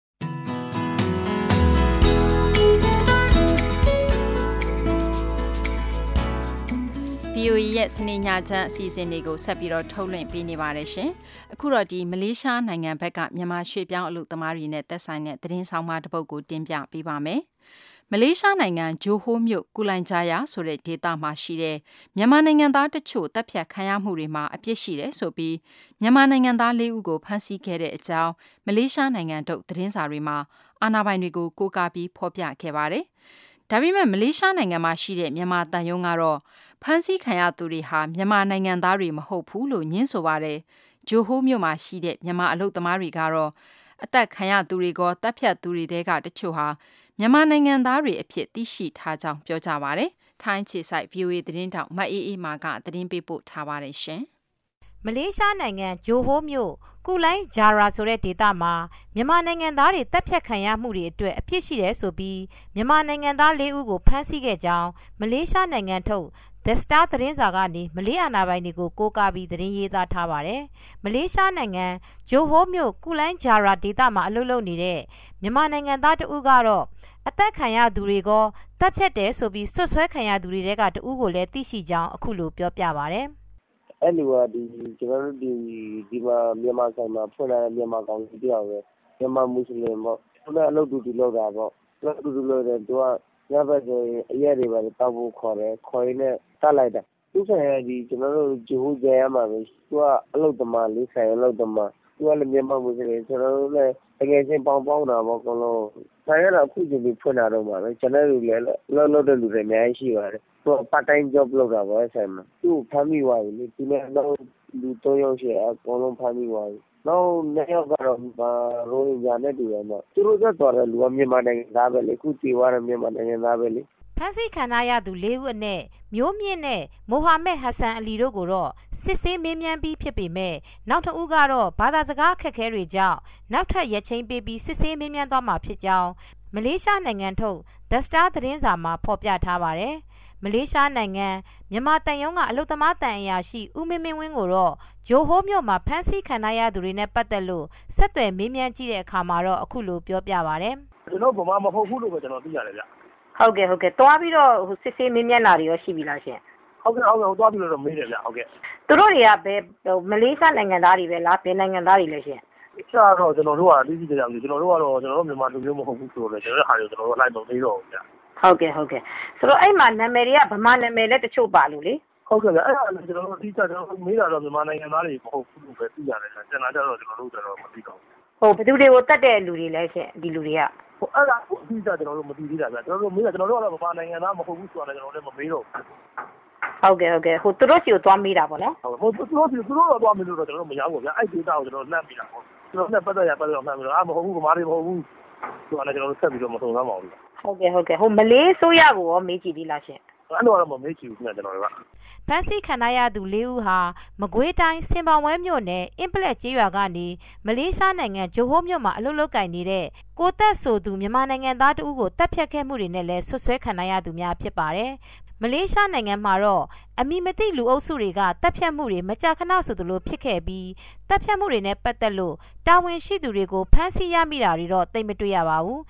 VOA ရဲ့စနေညချမ်းအစီအစဉ်တွေကိုဆက်ပြီးတော့ထုတ်လွှင့်ပေးနေပါတယ်ရှင်။အခုတော့ဒီမလေးရှားနိုင်ငံဘက်ကမြန်မာရွှေ့ပြောင်းအလုပ်သမားတွေနဲ့သက်ဆိုင်တဲ့သတင်းဆောင်မတစ်ပုဒ်ကိုတင်ပြပေးပါမယ်။မလေးရှားနိုင်ငံဂျိုဟိုးမြို့ကူလိုင်ဂျာယာဆိုတဲ့ဒေသမှာရှိတဲ့မြန်မာနိုင်ငံသားတချို့တပ်ဖြတ်ခံရမှုတွေမှာအပြစ်ရှိတယ်ဆိုပြီးမြန်မာနိုင်ငံသား4ဦးကိုဖမ်းဆီးခဲ့တဲ့အကြောင်းမလေးရှားနိုင်ငံထုတ်သတင်းစာတွေမှာအာဏာပိုင်တွေကိုကိုးကားပြီးဖော်ပြခဲ့ပါတယ်။ဒါပေမဲ့မလေးရှားနိုင်ငံမှာရှိတဲ့မြန်မာတန်ယုံကတော့ဖမ်းဆီးခံရသူတွေဟာမြန်မာနိုင်ငံသားတွေမဟုတ်ဘူးလို့ညင်းဆိုပါတယ်။ဂျိုဟိုးမြို့မှာရှိတဲ့မြန်မာအလုပ်သမားတွေကတော့အသက်ခံရသူတွေကတပ်ဖြတ်သူတွေတဲကတချို့ဟာမြန်မာနိုင်ငံသားတွေအဖြစ်သိရှိထားကြောင်းပြောကြပါတယ်။ထိုင်းခြေဆိုင် VOA သတင်းတောက်မအေးအေးမာကသတင်းပေးပို့ထားပါတယ်ရှင်။မလေးရှားနိုင်ငံဂျိုဟိုးမြို့ကူလိုင်းဂျာရာဆိုတဲ့ဒေသမှာမြန်မာနိုင်ငံသားတွေတပ်ဖြတ်ခံရမှုတွေအတွက်အပြစ်ရှိတယ်ဆိုပြီးမြန်မာနိုင်ငံသား4ဦးကိုဖမ်းဆီးခဲ့ကြောင်းမလေးရှားနိုင်ငံထုတ်The Star သတင်းစာကနေမလေးအာဏာပိုင်တွေကိုကိုးကားပြီးသတင်းရေးသားထားပါတယ်။မလေးရှားနိုင်ငံဂျိုဟိုးမြို့ကူလိုင်းဂျာရာဒေသမှာအလုပ်လုပ်နေတဲ့မြန်မာနိုင်ငံသားတဦးကတော့အသက်ခံရသူတွေကတပ်ဖြတ်တယ်ဆိုပြီးဆွတ်ဆွဲခံရသူတွေကတဦးကိုလည်းသိရှိကြောင်းအခုလိုပြောပြပါတယ်။အဲ့လိုကကျွန်တော်တို့ဒီမှာမြန်မာဆိုင်မှာဖွင့်လာတဲ့မြန်မာကောင်ကြီးတယောက်ပဲမြန်မာမွတ်စလင်ပေါ့သူလည်းအလုပ်တူတူလုပ်တာပေါ့အလုပ်တူတူလုပ်တယ်သူကညဘက်ဆိုရင်အရက်တွေပဲတောက်ဖို့ခေါ်တယ်ခေါ်ရင်းနဲ့တတ်လိုက်တာသူဆိုင်ရကျွန်တော်တို့ဂျိုဟိုးကြရမှာပဲသူကအလုပ်သမားလေးဆိုင်အလုပ်သမားသူကလည်းမြန်မာမွတ်စလင်ကျွန်တော်တို့လည်းတကယ်ချင်းပေါင်းတာပေါ့အကုန်လုံးဆိုင်ရတော့အခုချိန်ပြီးဖွင့်လာတော့မှာပဲကျွန်တော်တို့လည်းလုပ်တဲ့လူတွေအများကြီးရှိပါတယ်သူက part time job လုပ်တာပေါ့ဆိုင်မှာသူ့ဖမ်းမိသွားပြီလေသူလည်းတော့လူ3ယောက်ရှိအကုန်လုံးဖမ်းမိသွားပြီနောက်2ယောက်ကတော့ရိုဟင်ဂျာနဲ့တူတယ်ပေါ့သူတို့သက်တော်တဲ့လူကမြန်မာနိုင်ငံသားပဲလေခုတည်သွားတဲ့မြန်မာနိုင်ငံသားပဲလေဖမ်းဆီးခံရသူ4ဦးအနက်မျိုးမြင့်နဲ့မိုဟာမက်ဟဆန်အလီတို့ကိုတော့စစ်ဆေးမေးမြန်းပြီးဖြစ်ပေမဲ့နောက်တစ်ဦးကတော့ဘာသာစကားအခက်အခဲတွေကြောင့်နောက်ထပ်ရက်ချင်းပေးပြီးစစ်ဆေးမေးမြန်းသွားမှာဖြစ်ကြောင်းမလေးရှားနိုင်ငံထုတ် The Star သတင်းစာမှာဖော်ပြထားပါတယ်။မလေးရှားနိုင်ငံမြန်မာတန်ယုံကအလုသမားတန်အရာရှိဦးမင်းမင်းဝင်းကိုတော့ဂျိုဟိုးမြို့မှာဖမ်းဆီးခံရသူတွေနဲ့ပတ်သက်လို့ဆက်သွယ်မေးမြန်းကြည့်တဲ့အခါမှာတော့အခုလိုပြောပြပါတယ်။ကျွန်တော်ဗမာမဟုတ်ဘူးလို့ပဲကျွန်တော်သိရတယ်ဗျ။ဟုတ်ကဲ့တွားပြီးတော့စစ်ဆေးမေးမြန်းလာတွေရောရှိပြီလားရှင်။ဟုတ်ကဲ့တွားပြီးတော့မေးတယ်ဗျဟုတ်ကဲ့။သူတို့တွေကဘယ်မလေးရှားနိုင်ငံသားတွေပဲလားဘယ်နိုင်ငံသားတွေလဲရှင်။အဲ့တော့ကျွန်တော်တို့ကသိသိကြတယ်ကျွန်တော်တို့ကတော့ကျွန်တော်တို့မြန်မာလူမျိုးမဟုတ်ဘူးဆိုတော့ကျွန်တော်တို့ဟာတွေကျွန်တော်တို့လိုက်မသေးတော့ဘူးဗျ။ဟုတ်ကဲ့ဆိုတော့အဲ့မှာနာမည်တွေကဗမာနာမည်လည်းတချို့ပါလို့လေဟုတ်ကဲ့အဲ့ဒါလည်းကျွန်တော်တို့အတိအကျကျွန်တော်မေးတာတော့မြန်မာနိုင်ငံသားတွေမဟုတ်ဘူးလို့ပဲသိရတယ်ကျန်တာကြတော့ကျွန်တော်တို့မသိတော့ဘူးဘယ်သူတွေကိုတတ်တဲ့လူတွေလဲရှင်ဒီလူတွေကအဲ့ဒါအတိအကျကျွန်တော်တို့မသိသေးတာဗျကျွန်တော်တို့မေးတာကျွန်တော်တို့ကတော့ဗမာနိုင်ငံသားမဟုတ်ဘူးဆိုတာလည်းကျွန်တော်လည်းမမေးတော့ဘူးဟုတ်ကဲ့သူတို့စီကိုသွားမေးတာပေါ့နော်ဟုတ်သူတို့တော့သွားမေးလို့တော့ကျွန်တော်တို့မရဘူးဗျအဲ့ဒီဒေတာကိုကျွန်တော်လှမ်းပြီးတာပေါ့ကျွန်တော်လည်းပတ်သက်တော့လှမ်းပြီးတော့မဟုတ်ဘူးဗမာတွေမဟုတ်ဘူးဆိုတာလည်းကျွန်တော်တို့ဆက်ပြီးတော့မဆုံးသမ်းပါဘူးဟုတ်ကဲ့မလေးဆိုရကိုရောမေးကြည့်သေးလားရှင်အဲ့လိုတော့မမေးကြည့်ဘူးခင်ဗျကျွန်တော်တို့ကဖမ်းဆီးခံရသူ4ဦးဟာမကွေးတိုင်းစင်ပောင်ဝဲမြို့နယ်အင်းပလက်ကျေးရွာကနေမလေးရှားနိုင်ငံဂျိုဟိုးမြို့မှာအလုပ်လုပ်ကိုင်နေတဲ့ကိုသက်ဆိုသူမြန်မာနိုင်ငံသားတဦးကိုတပ်ဖြတ်ခဲ့မှုတွေနဲ့လည်းဆွဆွဲခံရသူများဖြစ်ပါတယ်မလေးရှားနိုင်ငံမှာတော့အမည်မသိလူအုပ်စုတွေကတပ်ဖြတ်မှုတွေမကြာခဏဆိုသလိုဖြစ်ခဲ့ပြီးတပ်ဖြတ်မှုတွေနဲ့ပတ်သက်လို့တာဝန်ရှိသူတွေကိုဖမ်းဆီးရမိတာတွေတော့သိမတွေ့ရပါဘူး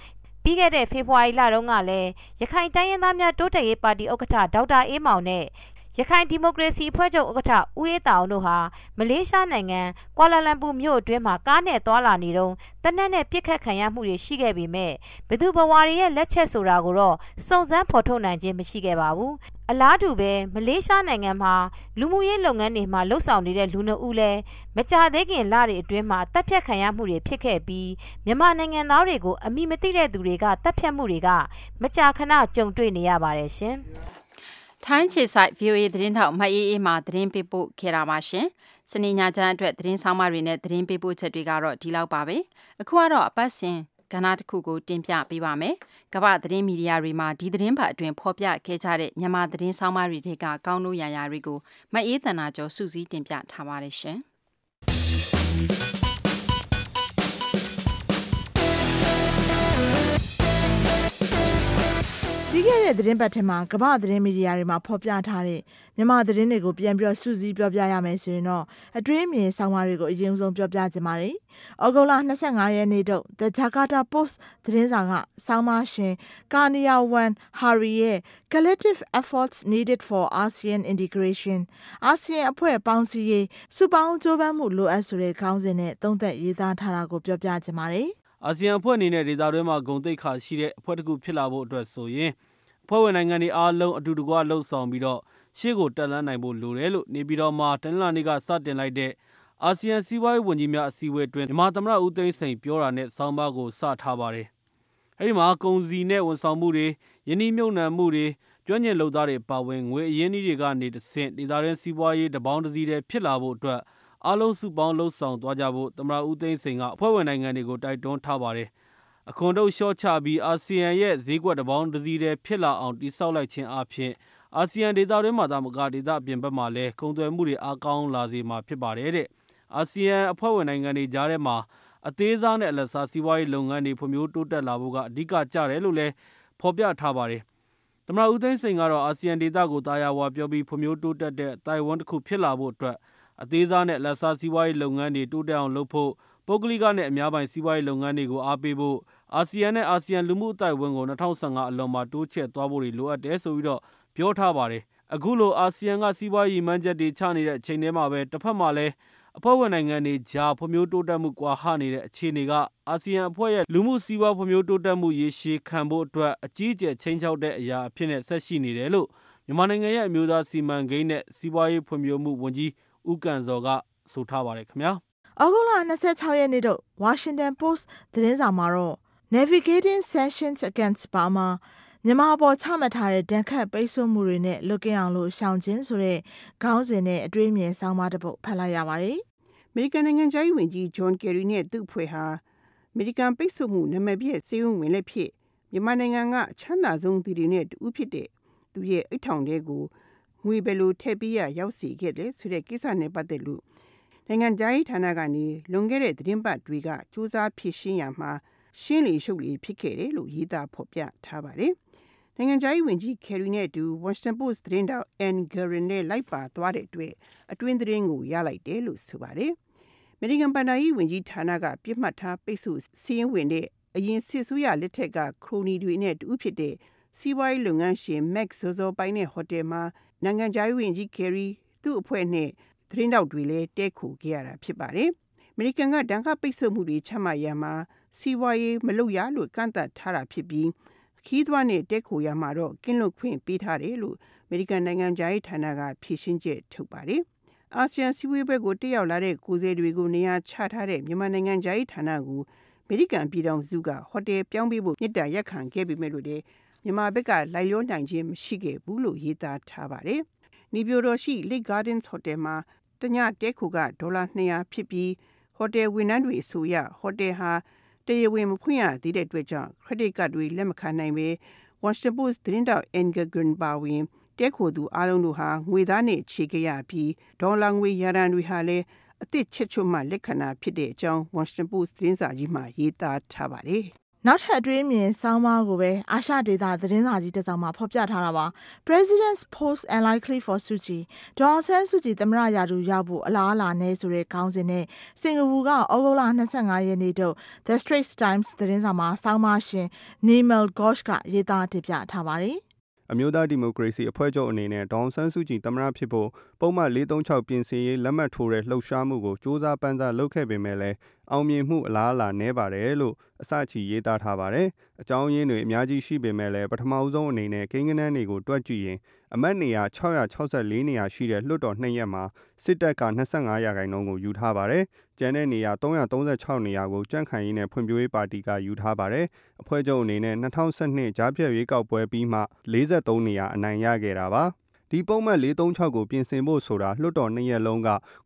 ပြီးခဲ့တဲ့ဖေဖော်ဝါရီလတုန်းကလည်းရခိုင်တိုင်းရင်းသားများတိုးတက်ရေးပါတီဥက္ကဋ္ဌဒေါက်တာအေးမောင်နဲ့ရခိုင်ဒီမိုကရေစီအဖွဲ့ချုပ်ဥက္ကဋ္ဌဦးအေးတောင်တို့ဟာမလေးရှားနိုင်ငံကွာလာလမ်ပူမြို့အတွင်းမှာကားနဲ့သွားလာနေတုန်းတနက်နဲ့ပြစ်ခတ်ခံရမှုတွေရှိခဲ့ပေမဲ့ဘယ်သူဘဝတွေရဲ့လက်ချက်ဆိုတာကိုတော့စုံစမ်းဖော်ထုတ်နိုင်ခြင်းမရှိခဲ့ပါဘူးအလားတူပဲမလေးရှားနိုင်ငံမှာလူမှုရေးလုပ်ငန်းတွေမှာလှုပ်ဆောင်နေတဲ့လူနှုတ်ဦးလည်းမကြသေးခင်လတွေအတွင်းမှာတပ်ဖြတ်ခံရမှုတွေဖြစ်ခဲ့ပြီးမြန်မာနိုင်ငံသားတွေကိုအမိမသိတဲ့သူတွေကတပ်ဖြတ်မှုတွေကမကြာခဏကြုံတွေ့နေရပါတယ်ရှင်ထိုင်းခြေဆိုင် VOA သတင်းထောက်မအေးအေးမှသတင်းပေးပို့ခဲ့တာပါရှင်။စနေညချမ်းအတွက်သတင်းဆောင်မတွေနဲ့သတင်းပေးပို့ချက်တွေကတော့ဒီလောက်ပါပဲ။အခုကတော့အပတ်စဉ်ကဏ္ဍတစ်ခုကိုတင်ပြပေးပါမယ်။ကမ္ဘာသတင်းမီဒီယာတွေမှာဒီသတင်းပတ်အတွင်းဖော်ပြခဲ့ကြတဲ့မြန်မာသတင်းဆောင်မတွေတွေကကောင်းလို့ရာရာတွေကိုမအေးသန္တာကျော်စုစည်းတင်ပြထားပါတယ်ရှင်။ပြီးခဲ့တဲ့သတင်းပတ်ထဲမှာကမ္ဘာသတင်းမီဒီယာတွေမှာဖော်ပြထားတဲ့မြန်မာသတင်းတွေကိုပြန်ပြီးစုစည်းပြောပြရမယ်ဆိုရင်တော့အတွင်းအမြင်ဆောင်းပါးတွေကိုအရင်ဆုံးပြောပြချင်ပါတယ်။ဩဂုတ်လ25ရက်နေ့တုန်း The Jakarta Post သတင်းစာကဆောင်းပါးရှင်ကာနီယာဝန်ဟာရီရဲ့ Collective Efforts Needed for ASEAN Integration အာဆီယံအဖွဲ့ပေါင်းစည်းရေးစုပေါင်းကြိုးပမ်းမှုလိုအပ်ဆိုတဲ့ခေါင်းစဉ်နဲ့သုံးသပ်ရေးသားထားတာကိုပြောပြချင်ပါတယ်။အာဆီယံအဖွဲ့အနေနဲ့ဒေသတွင်းမှာဂုဏ်သိက္ခာရှိတဲ့အဖွဲ့တစ်ခုဖြစ်လာဖို့အတွက်ဆိုရင်အဖွဲ့ဝင်နိုင်ငံတွေအားလုံးအတူတကွလှုပ်ဆောင်ပြီးတော့ရှေ့ကိုတက်လှမ်းနိုင်ဖို့လိုတယ်လို့နေပြည်တော်မှာတနင်္လာနေ့ကစတင်လိုက်တဲ့အာဆီယံစီးပွားရေးဝန်ကြီးများအစည်းအဝေးအတွင်းမြန်မာသမ္မတဦးသိန်းစိန်ပြောတာနဲ့ဆောင်းပါးကိုစထားပါတယ်။အဲဒီမှာကုန်စည်နဲ့ဝန်ဆောင်မှုတွေယင်းနှိမ့်မြုပ်နှံမှုတွေကျွမ်းကျင်လုပ်သားတွေပါဝင်ငွေအရင်းအနှီးတွေကနေတဆင့်ဒေသတွင်းစီးပွားရေးတပေါင်းတစည်းတည်းဖြစ်လာဖို့အတွက်အားလုံးစုပေါင်းလှုပ်ဆောင်သွားကြဖို့သမ္မတဦးသိန်းစိန်ကအဖွဲ့ဝင်နိုင်ငံတွေကိုတိုက်တွန်းထားပါတယ်။အခွန်တုပ်လျှော့ချပြီးအာဆီယံရဲ့ဈေးကွက်တပေါင်းတစည်းတည်းဖြစ်လာအောင်တည်ဆောက်လိုက်ခြင်းအပြင်အာဆီယံဒေသတွင်းမှာသာမကဒေသအပြင်ဘက်မှာလည်းကုန်သွယ်မှုတွေအားကောင်းလာစေမှာဖြစ်ပါတယ်တဲ့။အာဆီယံအဖွဲ့ဝင်နိုင်ငံတွေကြားထဲမှာအသေးစားနဲ့အလတ်စားစီးပွားရေးလုပ်ငန်းတွေဖွံ့ဖြိုးတိုးတက်လာဖို့ကအဓိကကျတယ်လို့လည်းဖော်ပြထားပါတယ်။သမ္မတဦးသိန်းစိန်ကတော့အာဆီယံဒေသကိုတာယာဝါပြောပြီးဖွံ့ဖြိုးတိုးတက်တဲ့တိုင်ဝမ်တစ်ခုဖြစ်လာဖို့အတွက်အသေးစားနဲ့လက်စားစီးပွားရေးလုပ်ငန်းတွေတိုးတက်အောင်လုပ်ဖို့ပုဂ္ဂလိကနဲ့အများပိုင်စီးပွားရေးလုပ်ငန်းတွေကိုအားပေးဖို့အာဆီယံနဲ့အာဆီယံလူမှုအသိုက်အဝန်းကို2015အလွန်မှာတိုးချဲ့သွားဖို့လိုအပ်တယ်ဆိုပြီးတော့ပြောထားပါတယ်။အခုလိုအာဆီယံကစီးပွားရေးမှန်းချက်တွေချနေတဲ့အချိန်ထဲမှာပဲတစ်ဖက်မှာလည်းအဖွဲ့ဝင်နိုင်ငံတွေကြားဖွံ့ဖြိုးတိုးတက်မှုကွာဟနေတဲ့အခြေအနေကအာဆီယံအဖွဲ့ရဲ့လူမှုစီးပွားဖွံ့ဖြိုးတိုးတက်မှုရေရှည်ခံဖို့အတွက်အကြီးအကျယ်ချိန်ချောက်တဲ့အရာအဖြစ်နဲ့ဆက်ရှိနေတယ်လို့မြန်မာနိုင်ငံရဲ့အမျိုးသားစီမံကိန်းနဲ့စီးပွားရေးဖွံ့ဖြိုးမှုဝန်ကြီးဦးကန်စောကဆိုထားပါတယ်ခင်ဗျာ။ဩဂုတ်လ26ရက်နေ့တုန်း Washington Post သတင်းစာမှာတော့ Navigating Sanctions Against Burma မြန်မာပေါ်ချမှတ်ထားတဲ့ဒဏ်ခတ်ပိတ်ဆို့မှုတွေနဲ့လွတ်ကင်းအောင်လို့ရှောင်ခြင်းဆိုတဲ့ခေါင်းစဉ်နဲ့အတွေ့အမြင်ဆောင်းပါးတစ်ပုဒ်ဖတ်လိုက်ရပါတယ်။အမေရိကန်နိုင်ငံသားဝန်ကြီးဂျွန်ကယ်ရီနဲ့သူ့အဖွဲ့ဟာအမေရိကန်ပိတ်ဆို့မှုနာမည်ပြည့်စေယုံဝင်လက်ဖြစ်မြန်မာနိုင်ငံကအချမ်းသာဆုံးသူတွေနဲ့တူဖြစ်တဲ့သူရဲ့အိတ်ထောင်တွေကိုငွေဘယ်လိုထည့်ပေးရရောက်စီခဲ့တယ်ဆိုတဲ့ကိစ္စနဲ့ပတ်သက်လို့နိုင်ငံသားရေးဌာနကနေလွန်ခဲ့တဲ့သတင်းပတ်တွေကစူးစမ်းဖြေရှင်းရမှာရှင်းလီရှုပ်လီဖြစ်ခဲ့တယ်လို့ရေးသားဖော်ပြထားပါတယ်။နိုင်ငံသားရေးဝန်ကြီးကယ်ရီနဲ့အတူ Washington Post သတင်းတောက် Ann Guerin နဲ့လိုက်ပါသွားတဲ့အတွက်အတွင်းသတင်းကိုရလိုက်တယ်လို့ဆိုပါတယ်။အမေရိကန်ပန်တာရေးဝန်ကြီးဌာနကပြစ်မှတ်ထားပိတ်ဆို့စီးရင်ဝင်တဲ့အရင်စစ်ဆိုးရလက်ထက်ကခရိုနီတွေနဲ့တူဖြစ်တဲ့စီးပွားရေးလုပ်ငန်းရှင် Max Zozo ပိုင်တဲ့ဟိုတယ်မှာနိုင်ငံသားရေးဝန်ကြီးကယ်ရီသူ့အဖွဲ့နဲ့သတင်းတောက်တွေလည်းတဲခိုခဲ့ရတာဖြစ်ပါတယ်။အမေရိကန်ကဒဏ်ခတ်ပိတ်ဆို့မှုတွေချမှတ်ရမှာစီးပွားရေးမလုပ်ရလို့ကန့်သတ်ထားတာဖြစ်ပြီးခီးသွွားနဲ့တဲခိုရမှာတော့ကင်းလွတ်ခွင့်ပေးထားတယ်လို့အမေရိကန်နိုင်ငံသားရေးဌာနကဖြေရှင်းချက်ထုတ်ပါတယ်။အာဆီယံစီးပွားရေးဘက်ကိုတက်ရောက်လာတဲ့ကိုယ်စားလှယ်တွေကိုနေရာချထားတဲ့မြန်မာနိုင်ငံသားရေးဌာနကိုအမေရိကန်ပြည်ထောင်စုကဟိုတယ်ပြောင်းပေးဖို့မြစ်တာရက်ခံခဲ့ပေမဲ့လို့လည်းမြန်မာဘက်ကလိုက်လျောနိုင်ခြင်းမရှိခဲ့ဘူးလို့ရေးသားထားပါတယ်။နေပြည်တော်ရှိ Lake Gardens Hotel မှာတညတဲခိုကဒေါ်လာ200ဖြစ်ပြီးဟိုတယ်ဝန်ထမ်းတွေဆိုရဟိုတယ်ဟာတရားဝင်မဖွင့်ရသေးတဲ့အတွက်ကြောင့် credit card တွေလက်မခံနိုင်ပဲ Washington Post သတင်းတောက် Ann Guerin ပါဝင်တဲခိုသူအားလုံးတို့ဟာငွေသားနဲ့ချေခဲ့ရပြီးဒေါ်လာငွေရတန်တွေဟာလည်းအသစ်ချက်ချွတ်မှလက်ခံတာဖြစ်တဲ့အကြောင်း Washington Post သတင်းစာကြီးမှာရေးသားထားပါတယ်နောက်ထပ်အတွေးအမြင်ဆောင်းပါးကိုပဲအာရှဒေသသတင်းစာကြီးတစ်စောင်မှာဖော်ပြထားတာပါ President's Post Unlikely for Suu Kyi ဒေါ်အောင်ဆန်းစုကြည်သမ္မတရာထူးရောက်ဖို့အလားအလာနဲ့ဆိုတဲ့ခေါင်းစဉ်နဲ့စင်ကာပူကဩဂုတ်လ25ရက်နေ့ထုတ် The Straits Times သတင်းစာမှာဆောင်းပါးရှင် Nimal Ghosh ကရေးသားတင်ပြထားပါတယ်အမျိုးသားဒီမိုကရေစီအဖွဲ့ချုပ်အနေနဲ့ဒေါ်အောင်ဆန်းစုကြည်သမ္မတဖြစ်ဖို့ပုံမှန်436ပြင်ဆင်ရေးလက်မှတ်ထိုးတဲ့လှုပ်ရှားမှုကိုစ조사ပန်းစားလုပ်ခဲ့ပေမဲ့လည်းအောင်မြင်မှုအလားအလာနည်းပါတယ်လို့အစချီရေးသားထားပါတယ်။အကြောင်းရင်းတွေအများကြီးရှိပေမဲ့လည်းပထမဆုံးအနေနဲ့ကိန်းဂဏန်းတွေကိုတွက်ကြည့်ရင်အမတ်နေရာ664နေရာရှိတဲ့လွှတ်တော်2ရက်မှာစစ်တပ်က25ရာခိုင်နှုန်းကိုယူထားပါတယ်။ကျန်တဲ့နေရာ336နေရာကိုကြန့်ခိုင်ရေးနဲ့ဖွံ့ဖြိုးရေးပါတီကယူထားပါတယ်။အဖွဲ့ချုပ်အနေနဲ့2012ကြားဖြတ်ရွေးကောက်ပွဲပြီးမှ43နေရာအနိုင်ရခဲ့တာပါ။ဒီပုံမှန်436ကိုပြင်ဆင်ဖို့ဆိုတာလွှတ်တော်2ရက်လုံးက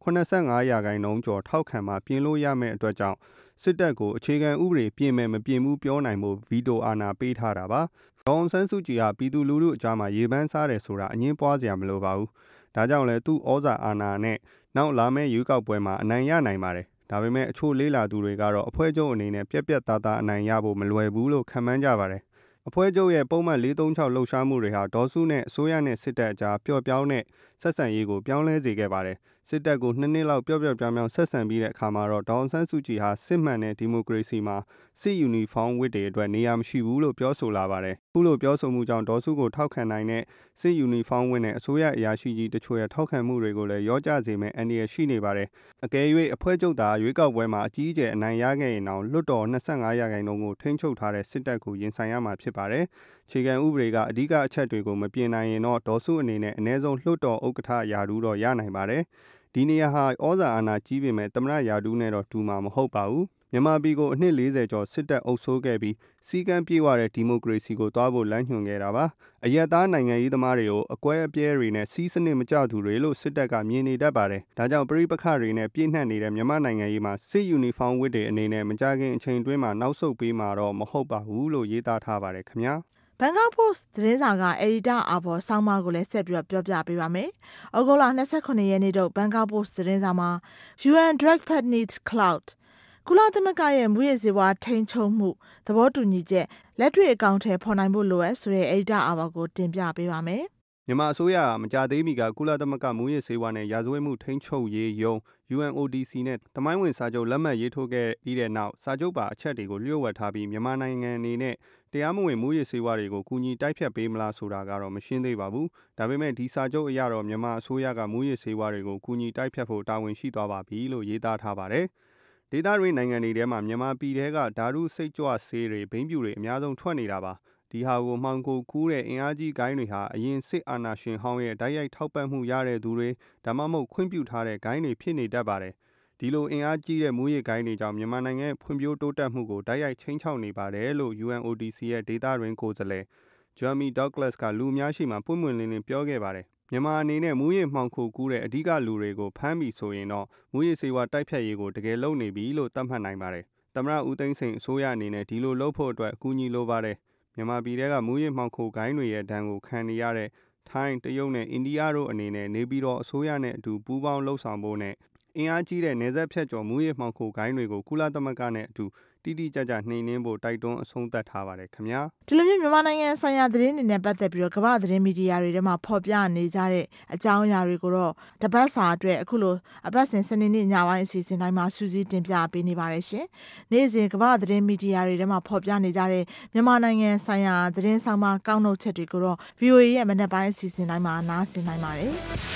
85ရာခိုင်နှုန်းကျော်ထောက်ခံမှပြင်လို့ရမယ့်အတွက်ကြောင့်စစ်တပ်ကိုအခြေခံဥပဒေပြင်မယ်မပြင်ဘူးပြောနိုင်ဖို့ဗီတိုအာဏာပေးထားတာပါ။ဒေါ်အောင်ဆန်းစုကြည်ဟာပြည်သူလူထုအကြားမှာရေပန်းစားတယ်ဆိုတာအငင်းပွားစရာမလိုပါဘူး။ဒါကြောင့်လည်းသူ့ဩဇာအာဏာနဲ့နောက်လာမယ့်ရွေးကောက်ပွဲမှာအနိုင်ရနိုင်ပါတယ်။ဒါပေမဲ့အချို့လေးလာသူတွေကတော့အဖွဲ့ချုပ်အနေနဲ့ပြက်ပြက်သားသားအနိုင်ရဖို့မလွယ်ဘူးလို့ခန့်မှန်းကြပါတယ်။အဖွဲ့ချုပ်ရဲ့ပုံမှန်436လှုပ်ရှားမှုတွေဟာဒေါ်စုနဲ့အစိုးရနဲ့စစ်တပ်အကြားပျော့ပြောင်းတဲ့ဆက်ဆံရေးကိုပြောင်းလဲစေခဲ့ပါတယ်။စစ်တပ်ကို2နှစ်လောက်ပျော့ပျော့ပြောင်းပြောင်းဆက်ဆံပြီးတဲ့အခါမှာတော့ဒေါ်အောင်ဆန်းစုကြည်ဟာစစ်မှန်တဲ့ဒီမိုကရေစီမှာစစ်ယူနီဖောင်းဝတ်တွေအတွက်နေရာမရှိဘူးလို့ပြောဆိုလာပါတယ်။ခုလိုပြောဆိုမှုကြောင့်ဒေါ်စုကိုထောက်ခံနိုင်တဲ့စစ်ယူနီဖောင်းဝတ်နဲ့အစိုးရအရာရှိကြီးတချို့ရဲ့ထောက်ခံမှုတွေကိုလည်းရောကြစေမယ့်အန္တရာယ်ရှိနေပါတယ်။အကယ်၍အဖွဲ့ချုပ်သားရွေးကောက်ပွဲမှာအကြီးအကျယ်အနိုင်ရခဲ့ရင်တော့လွှတ်တော်25ရာခိုင်နှုန်းကိုထိန်းချုပ်ထားတဲ့စစ်တပ်ကိုရင်ဆိုင်ရမှာဖြစ်ပါတယ်။ခြေခံဥပဒေကအဓိကအချက်တွေကိုမပြင်နိုင်ရင်တော့ဒေါ်စုအနေနဲ့အ ਨੇ ဆုံးလွှတ်တော်ဥက္ကဋ္ဌရာထူးတော့ရနိုင်ပါတယ်။ဒီနေရာဟာဩဇာအာဏာကြီးပေမဲ့သမ္မတရာထူးနဲ့တော့တူမှာမဟုတ်ပါဘူး။မြန်မာပြည်ကိုအနှစ်40ကျော်စစ်တပ်အုပ်စိုးခဲ့ပြီးစီကံပြေဝတဲ့ဒီမိုကရေစီကိုတွားဖို့လမ်းညွှန်ခဲ့တာပါ။အရက်သားနိုင်ငံရေးသမားတွေကိုအကွဲအပြဲတွေနဲ့စီးစနစ်မကျသူတွေလို့စစ်တပ်ကမြင်နေတတ်ပါတယ်။ဒါကြောင့်ပြည်ပခါတွေနဲ့ပြည့်နှက်နေတဲ့မြန်မာနိုင်ငံရေးမှာစစ်ယူနီဖောင်းဝတ်တွေအနေနဲ့မကြခင်အချိန်တွင်းမှာနောက်ဆုတ်ပေးမှာတော့မဟုတ်ပါဘူးလို့ရေးသားထားပါတယ်ခင်ဗျာ။ Bangkok Post သတင်းစာကအယ်ဒီတာအာဘော်ဆောင်းပါးကိုလည်းဆက်ပြီးပြောပြပေးပါမယ်။ဩဂုတ်လ29ရက်နေ့ထုတ် Bangkok Post သတင်းစာမှာ UN Drug Needs Cloud ကုလသမဂ္ဂရဲ့မူရစ်စေဝါထိန်းချုပ်မှုသဘောတူညီချက်လက်တွေ့အကောင့်ထဲဖော်နိုင်ဖို့လိုအပ်ဆိုတဲ့အယ်ဒီတာအာဘော်ကိုတင်ပြပေးပါမယ်။မြန်မာအစိုးရကမကြသေးမီကကုလသမဂ္ဂမူရစ်စေဝါနဲ့ရာဇဝတ်မှုထိန်းချုပ်ရေးယုံ UNODC နဲ့တမိုင်းဝင်စာချုပ်လက်မှတ်ရေးထိုးခဲ့ပြီးတဲ့နောက်စာချုပ်ပါအချက်တွေကိုလျှို့ဝှက်ထားပြီးမြန်မာနိုင်ငံအနေနဲ့တရားမဝင်မူရစ်စေဝါတွေကိုကူညီတိုက်ဖြတ်ပေးမလားဆိုတာကတော့မရှင်းသေးပါဘူး။ဒါပေမဲ့ဒီစာချုပ်အရတော့မြန်မာအစိုးရကမူရစ်စေဝါတွေကိုကူညီတိုက်ဖြတ်ဖို့တာဝန်ရှိသွားပါပြီလို့ရေးသားထားပါတယ်။ဒေသတွင်းနိုင်ငံတွေထဲမှာမြန်မာပြည်ထဲကဓာတုစိတ်ကြွဆေးတွေဘိန်းပြူတွေအများဆုံးထွက်နေတာပါ။ဒီဟာကိုမှောင်ခိုကူးတဲ့အင်အားကြီးဂိုင်းတွေဟာအရင်စစ်အာဏာရှင်ဟောင်းရဲ့တိုက်ရိုက်ထောက်ပံ့မှုရတဲ့သူတွေဒါမှမဟုတ်ခွင့်ပြုထားတဲ့ဂိုင်းတွေဖြစ်နေတတ်ပါတယ်။ဒီလိုအင်အားကြီးတဲ့မူရစ်ဂိုင်းတွေကြောင့်မြန်မာနိုင်ငံရဲ့ဖွံ့ဖြိုးတိုးတက်မှုကိုတိုက်ရိုက်ချိန်ချောက်နေပါတယ်လို့ UNODC ရဲ့ဒေသတွင်းကိုယ်စားလှယ် Jeremy Douglas ကလူအများရှိမှပွင့်ပွင့်လင်းလင်းပြောခဲ့ပါတယ်။မြန်မာအနေနဲ့မူရစ်မှောင်ခိုကူးတဲ့အဓိကလူတွေကိုဖမ်းပြီးဆိုရင်တော့မူရစ်စေဝါတိုက်ဖြတ်ရေးကိုတကယ်လုပ်နေပြီလို့သတ်မှတ်နိုင်ပါတယ်။သမ္မတဦးသိန်းစိန်အစိုးရအနေနဲ့ဒီလိုလုပ်ဖို့အတွက်အကူအညီလိုပါတယ်။မြန်မာပြည်ထဲကမူရစ်မှောင်ခိုဂိုင်းတွေရဲ့ဒဏ်ကိုခံနေရတဲ့ထိုင်းတရုတ်နဲ့အိန္ဒိယတို့အနေနဲ့နေပြည်တော်အစိုးရနဲ့အတူပူးပေါင်းလှုပ်ဆောင်ဖို့နဲ့အင်အားကြီးတဲ့နယ်စပ်ဖြတ်ကျော်မူရစ်မှောင်ခိုဂိုင်းတွေကိုကုလသမဂ္ဂနဲ့အတူတိတိကျကျနှိမ်နင်းဖို့တိုက်တွန်းအဆုံးသတ်ထားပါတယ်ခင်ဗျာဒီလိုမျိုးမြန်မာနိုင်ငံဆိုင်ရာသတင်းတွေနဲ့ပတ်သက်ပြီးတော့ကမ္ဘာသတင်းမီဒီယာတွေထဲမှာဖော်ပြနေကြတဲ့အကြောင်းအရာတွေကိုတော့တပတ်စာအတွက်အခုလိုအပတ်စဉ်စနေနေ့ညပိုင်းအစီအစဉ်တိုင်းမှာစူးစီးတင်ပြပေးနေပါတယ်ရှင်နေ့စဉ်ကမ္ဘာသတင်းမီဒီယာတွေထဲမှာဖော်ပြနေကြတဲ့မြန်မာနိုင်ငံဆိုင်ရာသတင်းဆောင်မကောက်နှုတ်ချက်တွေကိုတော့ VOA ရဲ့မနက်ပိုင်းအစီအစဉ်တိုင်းမှာနားဆင်နိုင်ပါတယ်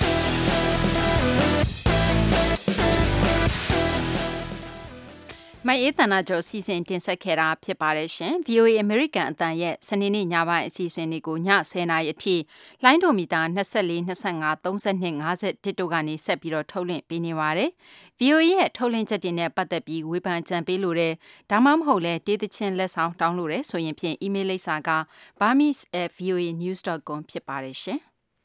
မိုင်အေးသန္တာကျော်စီစဉ်တင်ဆက်ခဲ့တာဖြစ်ပါတယ်ရှင် VOA American အတန်ရဲ့စနေနေ့ညပိုင်းအစီအစဉ်လေးကိုည10:00နာရီအထိလိုင်းဒိုမီတာ24 25 32 51တို့ကနေဆက်ပြီးတော့ထုတ်လွှင့်ပေးနေပါတယ် VOA ရဲ့ထုတ်လွှင့်ချက်တွေနဲ့ပတ်သက်ပြီးဝေဖန်ကြံပေးလို့တဲ့ဒါမှမဟုတ်လဲတေးသချင်းလက်ဆောင်တောင်းလို့တဲ့ဆိုရင်ဖြင့် email လိပ်စာက burmese@voanews.com ဖြစ်ပါတယ်ရှင်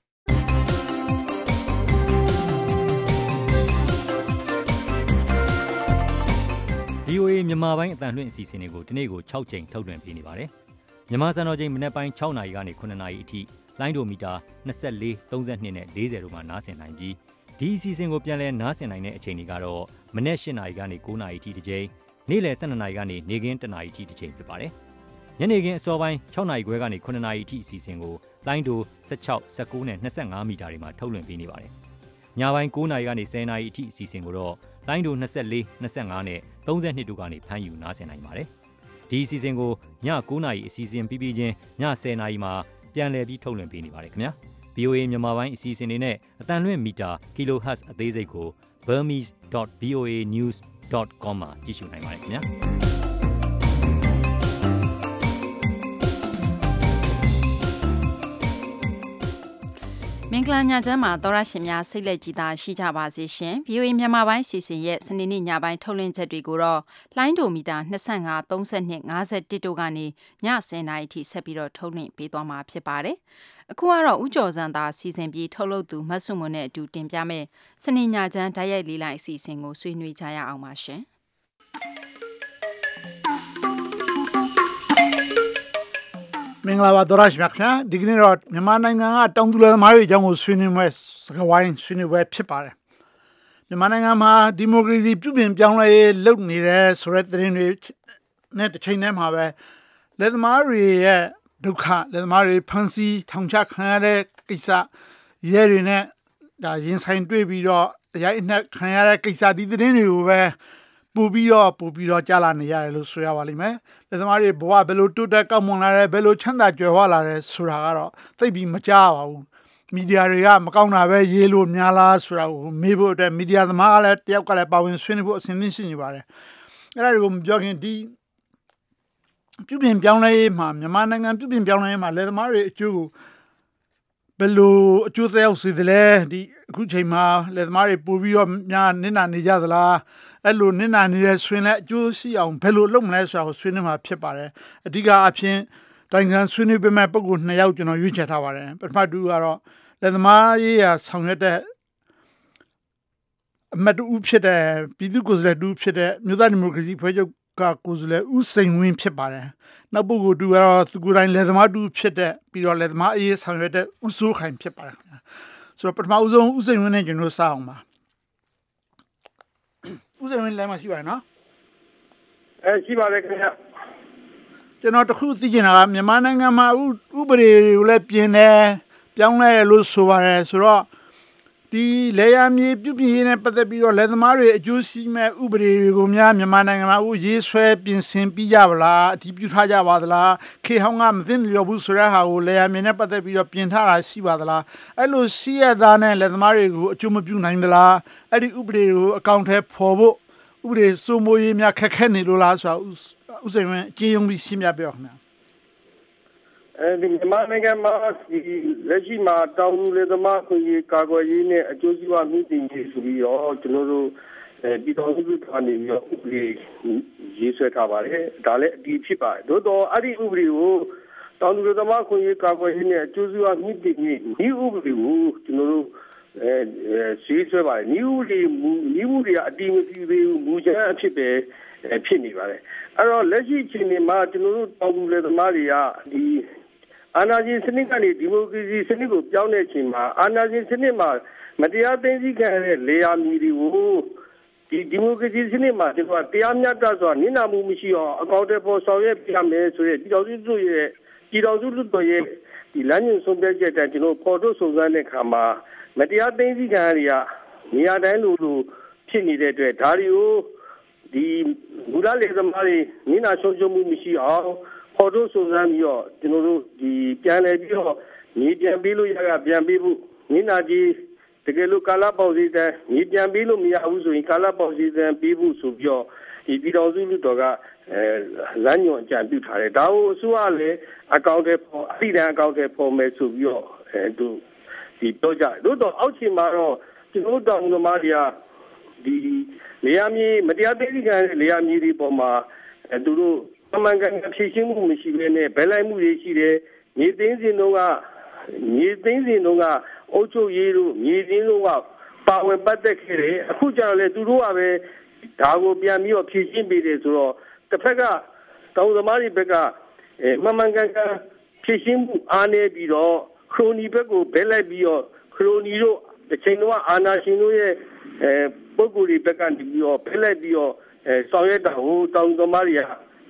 VOA မြန်မာပိုင်းအတန်လွှင့်အစီအစဉ်တွေကိုဒီနေ့ကို6ချိန်ထုတ်လွှင့်ပေးနေပါတယ်။မြန်မာစံတော်ချိန်မနက်ပိုင်း6နာရီကနေ9နာရီအထိလိုင်းဒိုမီတာ24 32နဲ့40တို့မှာနားဆင်နိုင်ပြီးဒီအစီအစဉ်ကိုပြန်လည်နားဆင်နိုင်တဲ့အချိန်တွေကတော့မနက်8နာရီကနေ9နာရီအထိတစ်ချိန်နေ့လယ်12နာရီကနေနေ့ခင်း1နာရီအထိတစ်ချိန်ဖြစ်ပါတယ်။ညနေခင်းအစောပိုင်း6နာရီခွဲကနေ9နာရီအထိအစီအစဉ်ကိုလိုင်းဒို16 19နဲ့25မီတာတွေမှာထုတ်လွှင့်ပေးနေပါတယ်ညပိုင်း9နာရီကနေ10နာရီအထိအစီအစဉ်ကိုတော့လိုင်းဒို24 25နဲ့32တို့ကနေဖမ်းယူနားဆင်နိုင်ပါတယ်ဒီအစီအစဉ်ကိုည9နာရီအစီအစဉ်ပြီးပြီးချင်းည10နာရီမှာပြန်လည်ပြီးထုတ်လွှင့်ပေးနေပါတယ်ခင်ဗျာ VOA မြန်မာပိုင်းအစီအစဉ်တွေနဲ့အတန်လွင့်မီတာ kHz အသေးစိတ်ကို burmese.voanews.com မှာကြည့်ရှုနိုင်ပါတယ်ခင်ဗျာမင်္ဂလာညချမ်းမှာသောရရှင်များစိတ်လက်ကြည်သာရှိကြပါစေရှင် VOA မြန်မာပိုင်းစီစဉ်ရဲ့စနေနေ့ညပိုင်းထုတ်လွှင့်ချက်တွေကိုတော့လိုင်းဒိုမီတာ25 32 51တို့ကနေည10:00နာရီထိဆက်ပြီးတော့ထုတ်လွှင့်ပေးသွားမှာဖြစ်ပါတယ်အခုကတော့ဦးကျော်စံသာစီစဉ်ပြီးထုတ်လုပ်သူမတ်ဆုမွန်နဲ့အတူတင်ပြမယ်စနေညချမ်းဓာတ်ရိုက်လေးလိုက်အစီအစဉ်ကိုဆွေးနွေးကြရအောင်ပါရှင်မင်္ဂလာပါသောရရှိမြခင်ဒီကနေ့တော့မြန်မာနိုင်ငံကတောင်သူလယ်သမားတွေအကြောင်းကိုဆွေးနွေးမဲ့စကားဝိုင်းဆွေးနွေးပွဲဖြစ်ပါတယ်မြန်မာနိုင်ငံမှာဒီမိုကရေစီပြုပြင်ပြောင်းလဲရေးလုပ်နေတဲ့ဆိုတဲ့သတင်းတွေနဲ့တစ်ချိန်တည်းမှာပဲလယ်သမားတွေရဲ့ဒုက္ခလယ်သမားတွေဖန်ဆီးထောင်ချခံရတဲ့ကိစ္စရဲတွေနဲ့ဒါရင်ဆိုင်တွေ့ပြီးတော့တရားအနှက်ခံရတဲ့ကိစ္စဒီသတင်းတွေကိုပဲပို့ပြီးတော့ကြားလာနေရတယ်လို့ဆိုရပါလိမ့်မယ်။လက်သမားတွေဘဝဘယ်လိုတိုးတက်ကောက်မွန်လာတယ်ဘယ်လိုချမ်းသာကြွယ်ဝလာတယ်ဆိုတာကတော့သိပြီးမကြားပါဘူး။မီဒီယာတွေကမကောင်းတာပဲရေးလို့များလားဆိုတာကိုမေးဖို့အတွက်မီဒီယာသမားကလည်းတယောက်ကလည်းပါဝင်ဆွေးနွေးဖို့အစဉ်သင့်ရှိနေပါတယ်။အဲ့ဒါတွေကိုမပြောခင်ဒီပြုပြင်ပြောင်းလဲရေးမှာမြန်မာနိုင်ငံပြုပြင်ပြောင်းလဲရေးမှာလက်သမားတွေအကျိုးကိုဘယ်လိုအကျိုးသက်ရောက်စေသလဲဒီအခုချိန်မှာလက်သမားတွေပို့ပြီးတော့များနစ်နာနေကြသလားအဲ့လိုနစ်နာနေတဲ့ဆွေးနွေးအကျိုးရှိအောင်ဘယ်လိုလုပ်မလဲဆိုတာကိုဆွေးနွေးမှာဖြစ်ပါတယ်အဓိကအဖြစ်တိုင်ခံဆွေးနွေးပေးမဲ့ပုံကို2ယောက်ကျွန်တော်ရွေးချယ်ထားပါတယ်ပထမတူကတော့လက်သမားရေးရာဆောင်ရွက်တဲ့အမတ်ဦးဖြစ်တဲ့ပြည်သူ့ကိုယ်စားလှယ်တူဖြစ်တဲ့မြို့သားဒီမိုကရေစီဖွဲ့ချုပ်ကကိုယ်စားလှယ်ဦးစိန်ဝင်းဖြစ်ပါတယ်နောက်ပုဂ္ဂိုလ်တူကတော့သူကိုယ်တိုင်လက်သမားတူဖြစ်တဲ့ပြီးတော့လက်သမားအေးဆောင်ရွက်တဲ့ဦးစိုးခိုင်ဖြစ်ပါတယ်ဆိုတော့ပထမဦးဆုံးဦးစိန်ဝင်းနဲ့ကျွန်တော်စအောင်ပါဦးစိန်ဝင်းလည်းမရှိပါနဲ့နော်ရှိပါတယ်ခင်ဗျကျွန်တော်တခုသိချင်တာကမြန်မာနိုင်ငံမှာဥပဒေတွေကိုလည်းပြင်တယ်ပြောင်းလဲတယ်လို့ဆိုပါတယ်ဆိုတော့ဒီလေယာမြေပြုပြင်ရေးနဲ့ပတ်သက်ပြီးတော့လက်သမားတွေအကျိုးရှိမဲ့ဥပဒေတွေကိုများမြန်မာနိုင်ငံမှာရေးဆွဲပြင်ဆင်ပြီးကြပါလားအတည်ပြုထားကြပါသလားခေဟောင်းကမသိလျော်ဘူးဆိုတဲ့ဟာကိုလေယာမြေနဲ့ပတ်သက်ပြီးတော့ပြင်ထားတာရှိပါသလားအဲ့လိုရှိရသားနဲ့လက်သမားတွေကိုအကျိုးမပြုနိုင်သလားအဲ့ဒီဥပဒေကိုအကောင့်ထဲပေါ်ဖို့ဥပဒေစိုးမိုးရေးများခက်ခဲနေလို့လားဆိုတာဥစိန်ဝင်အကျဉ်းရုံးပြီးရှင်းပြပြောခင်ဗျာဒီမြန်မာနိုင်ငံမှာဒီလက်ရှိမှာတောင်သူလယ်သမားခွင့်ရေးကာကွယ်ရေးနဲ့အကျိုးစီးပွားမြင့်တင်ရေးဆိုပြီးတော့ကျွန်တော်တို့ပြည်တော်စုကနေပြီးတော့ဥပဒေရေးဆွဲထားပါတယ်ဒါလည်းအတည်ဖြစ်ပါတယ်သို့တော့အဲ့ဒီဥပဒေကိုတောင်သူလယ်သမားခွင့်ရေးကာကွယ်ရေးနဲ့အကျိုးစီးပွားမြင့်တင်ရေးဒီဥပဒေကိုကျွန်တော်တို့ရေးဆွဲပါတယ်ဒီဥပဒေကအတည်မပြုသေးဘူးမူကြမ်းအဖြစ်ပဲဖြစ်နေပါတယ်အဲ့တော့လက်ရှိချိန်မှာကျွန်တော်တို့တောင်သူလယ်သမားတွေကဒီအာဏာရှင်စနစ်ကနေဒီမိုကရေစီစနစ်ကိုပြောင်းတဲ့အချိန်မှာအာဏာရှင်စနစ်မှာမတရားသိမ်းဆည်းခံရတဲ့လေယာမြေတွေကိုဒီမိုကရေစီစနစ်မှာကျွန်တော်တရားမျှတစွာနစ်နာမှုမရှိအောင်အကောင့်တွေပေါ်ဆောင်ရွက်ပြမယ်ဆိုတဲ့ပြည်တော်စုလူတော်ရဲ့ဒီလမ်းညွှန်ဆုံးဖြတ်ချက်တည်းကျွန်တော်ပေါ်ထုတ်စုံစမ်းတဲ့အခါမှာမတရားသိမ်းဆည်းခံရတဲ့နေရာတိုင်းလိုဖြစ်နေတဲ့အတွက်ဒါတွေကိုဒီဘူလာလေသမားတွေနစ်နာဆုံးရှုံးမှုမရှိအောင်ပေါ်ထုတ်စုံစမ်းပြီးတော့ကျွန်တော်တို့ဒီပြန်လည်ပြီးတော့မြေပြန်ပေးလို့ရကပြန်ပေးဖို့နစ်နာကြီးတကယ်လို့ကာလပေါက်စီတဲ့မြေပြန်ပေးလို့မရဘူးဆိုရင်ကာလပေါက်စီတဲ့ပေးဖို့ဆိုပြီးတော့ဒီပြည်တော်စုလူတော်ကလမ်းညွှန်အကြံပြုထားတယ်ဒါကိုအစိုးရလည်းအကောင့်တွေပေါ်အတိအကျအကောင့်တွေပေါ်မယ်ဆိုပြီးတော့သူဒီပြောကြတယ်တို့တော့အောက်ခြေမှာတော့ကျွန်တော်တို့တောင်သမားတွေကဒီလေယာမြေမတရားသိမ်းခံတဲ့လေယာမြေတွေပေါ်မှာသူတို့အမှန်ကန်ဖြည့်ရှင်းမှုမရှိဘဲနဲ့ဘယ်လိုက်မှုတွေရှိတယ်မြေသိမ်းစဉ်တုန်းကအုပ်ချုပ်ရေးတို့မြေသိမ်းတို့ကပါဝင်ပတ်သက်ခဲ့တယ်အခုကျတော့လေသူတို့ကပဲဒါကိုပြန်ပြီးတော့ဖြည့်ရှင်းပေးတယ်ဆိုတော့တစ်ဖက်ကတောင်သမားတွေဘက်ကမှန်ကန်ဖြည့်ရှင်းမှုအားနည်းပြီးတော့ခရိုနီဘက်ကိုဘဲလိုက်ပြီးတော့ခရိုနီတို့တစ်ချိန်တော့အာဏာရှင်တို့ရဲ့ပုံကိုယ်တွေဘက်ကနေပြီးတော့ဘဲလိုက်ပြီးတော့ဆောင်ရွက်တာဟိုတောင်သမားတွေက